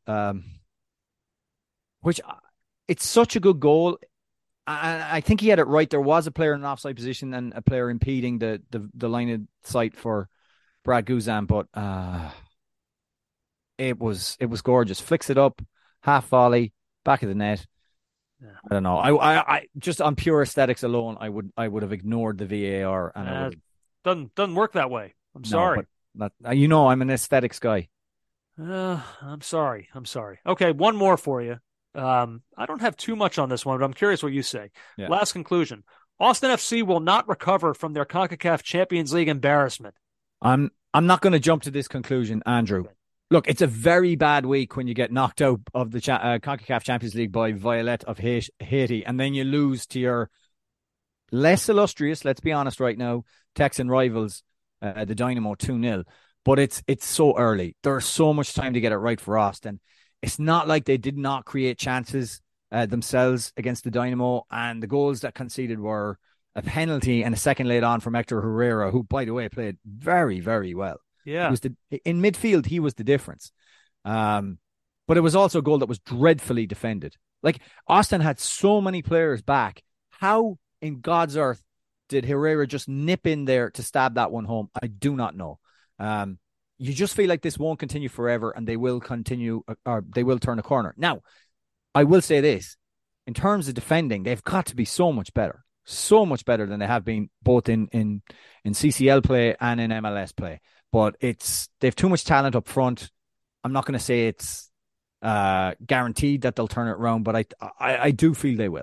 which it's such a good goal. I think he had it right. There was a player in an offside position and a player impeding the line of sight for Brad Guzan, but it was gorgeous. Flicks it up, half volley, back of the net. Yeah. I don't know. I just on pure aesthetics alone, I would have ignored the VAR, and doesn't work that way. I'm sorry. But I'm an aesthetics guy. I'm sorry. Okay, one more for you. I don't have too much on this one, but I'm curious what you say. Yeah. Last conclusion. Austin FC will not recover from their CONCACAF Champions League embarrassment. I'm not going to jump to this conclusion, Andrew. Okay. Look, it's a very bad week when you get knocked out of the CONCACAF Champions League by Violet of Haiti, and then you lose to your less illustrious, let's be honest right now, Texan rivals, the Dynamo 2-0. But it's so early. There's so much time to get it right for Austin. It's not like they did not create chances themselves against the Dynamo, and the goals that conceded were a penalty and a second laid on from Hector Herrera, who, by the way, played very, very well. Yeah, in midfield, he was the difference. But it was also a goal that was dreadfully defended. Like, Austin had so many players back. How in God's earth did Herrera just nip in there to stab that one home? I do not know. You just feel like this won't continue forever, and they will continue, or they will turn a corner. Now, I will say this. In terms of defending, they've got to be so much better than they have been both in CCL play and in MLS play. But they've too much talent up front. I'm not going to say it's guaranteed that they'll turn it around, but I do feel they will.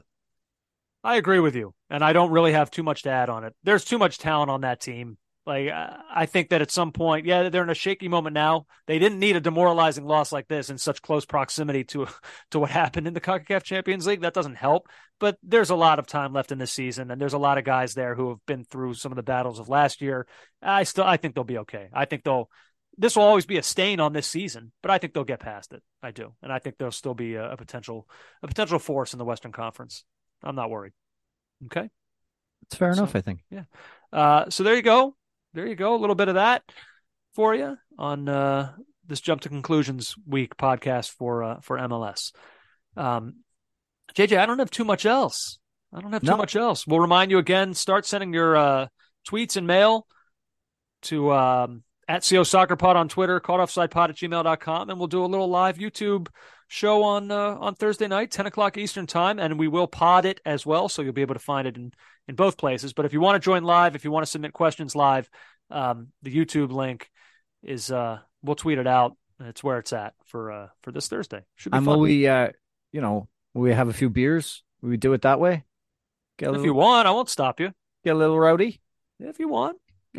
I agree with you, and I don't really have too much to add on it. There's too much talent on that team. Like, I think that at some point, yeah, they're in a shaky moment now. They didn't need a demoralizing loss like this in such close proximity to what happened in the CONCACAF Champions League. That doesn't help, but there's a lot of time left in this season, and there's a lot of guys there who have been through some of the battles of last year. I think they'll be okay. I think they'll this will always be a stain on this season, but I think they'll get past it. I do. And I think there'll still be a potential force in the Western Conference. I'm not worried. Okay. It's fair enough, I think. Yeah. So there you go. There you go. A little bit of that for you on this Jump to Conclusions week podcast for MLS. JJ, I don't have too much else. Too much else. We'll remind you again, start sending your tweets and mail to at CO Soccer Pod on Twitter, caughtoffsidepod@gmail.com, and we'll do a little live YouTube show on Thursday night, 10 o'clock Eastern time, and we will pod it as well, so you'll be able to find it in both places. But if you want to join live, if you want to submit questions live, the YouTube link is we'll tweet it out. It's where it's at for this Thursday. Should be fun. Will we will we have a few beers? Will we do it that way? If you want, I won't stop you. Get a little rowdy. Yeah, if you want.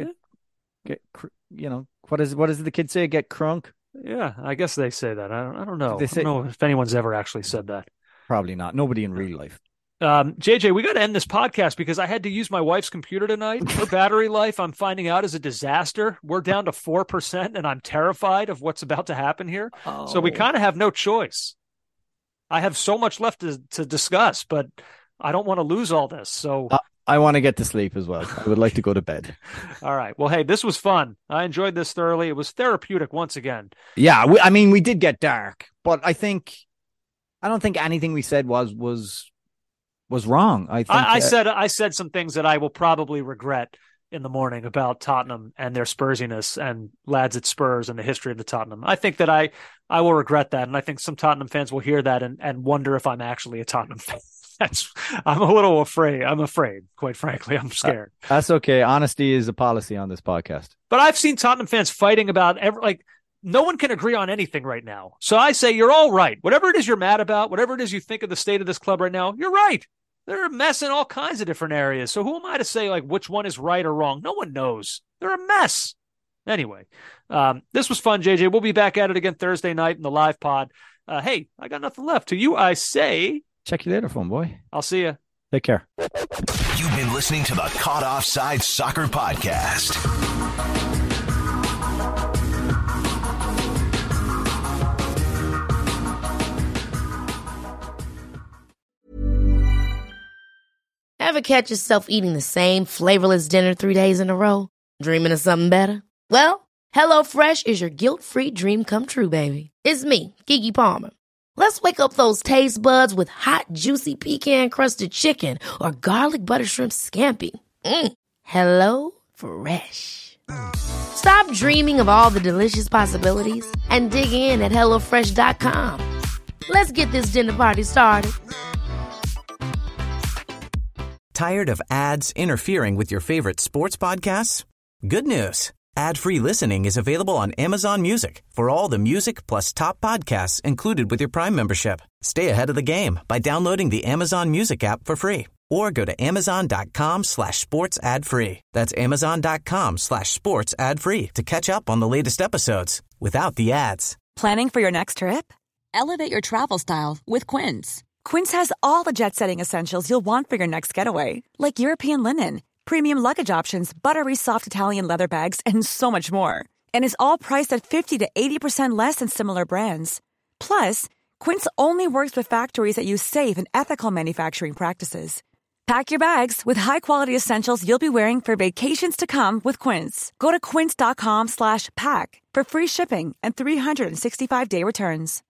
Get what is it the kids say? Get crunk. Yeah, I guess they say that. I don't know. I don't know if anyone's ever actually said that. Probably not. Nobody in real life. JJ, we got to end this podcast because I had to use my wife's computer tonight. Her battery life, I'm finding out, is a disaster. We're down to 4%, and I'm terrified of what's about to happen here. Oh. So we kind of have no choice. I have so much left to discuss, but I don't want to lose all this. So I want to get to sleep as well. I would like to go to bed. All right. Well, hey, this was fun. I enjoyed this thoroughly. It was therapeutic once again. Yeah, we did get dark, but I don't think anything we said was wrong. I said some things that I will probably regret in the morning about Tottenham and their Spursiness and lads at Spurs and the history of the Tottenham. I think that I will regret that, and I think some Tottenham fans will hear that and wonder if I'm actually a Tottenham fan. I'm a little afraid. I'm afraid, quite frankly. I'm scared. That's okay. Honesty is a policy on this podcast. But I've seen Tottenham fans fighting about no one can agree on anything right now. So I say you're all right. Whatever it is you're mad about, whatever it is you think of the state of this club right now, you're right. They're a mess in all kinds of different areas. So who am I to say which one is right or wrong? No one knows. They're a mess. Anyway, this was fun, JJ. We'll be back at it again Thursday night in the live pod. Hey, I got nothing left. To you, I say... Check you later, phone boy. I'll see you. Take care. You've been listening to the Caught Offside Soccer Podcast. Ever catch yourself eating the same flavorless dinner 3 days in a row? Dreaming of something better? Well, HelloFresh is your guilt-free dream come true, baby. It's me, Keke Palmer. Let's wake up those taste buds with hot, juicy pecan-crusted chicken or garlic butter shrimp scampi. Hello Fresh. Stop dreaming of all the delicious possibilities and dig in at HelloFresh.com. Let's get this dinner party started. Tired of ads interfering with your favorite sports podcasts? Good news. Ad-free listening is available on Amazon Music for all the music plus top podcasts included with your Prime membership. Stay ahead of the game by downloading the Amazon Music app for free or go to amazon.com/sports ad free. That's amazon.com/sports ad free to catch up on the latest episodes without the ads. Planning for your next trip? Elevate your travel style with Quince. Quince has all the jet-setting essentials you'll want for your next getaway, like European linen, premium luggage options, buttery soft Italian leather bags, and so much more. And is all priced at 50 to 80% less than similar brands. Plus, Quince only works with factories that use safe and ethical manufacturing practices. Pack your bags with high-quality essentials you'll be wearing for vacations to come with Quince. Go to quince.com/pack for free shipping and 365-day returns.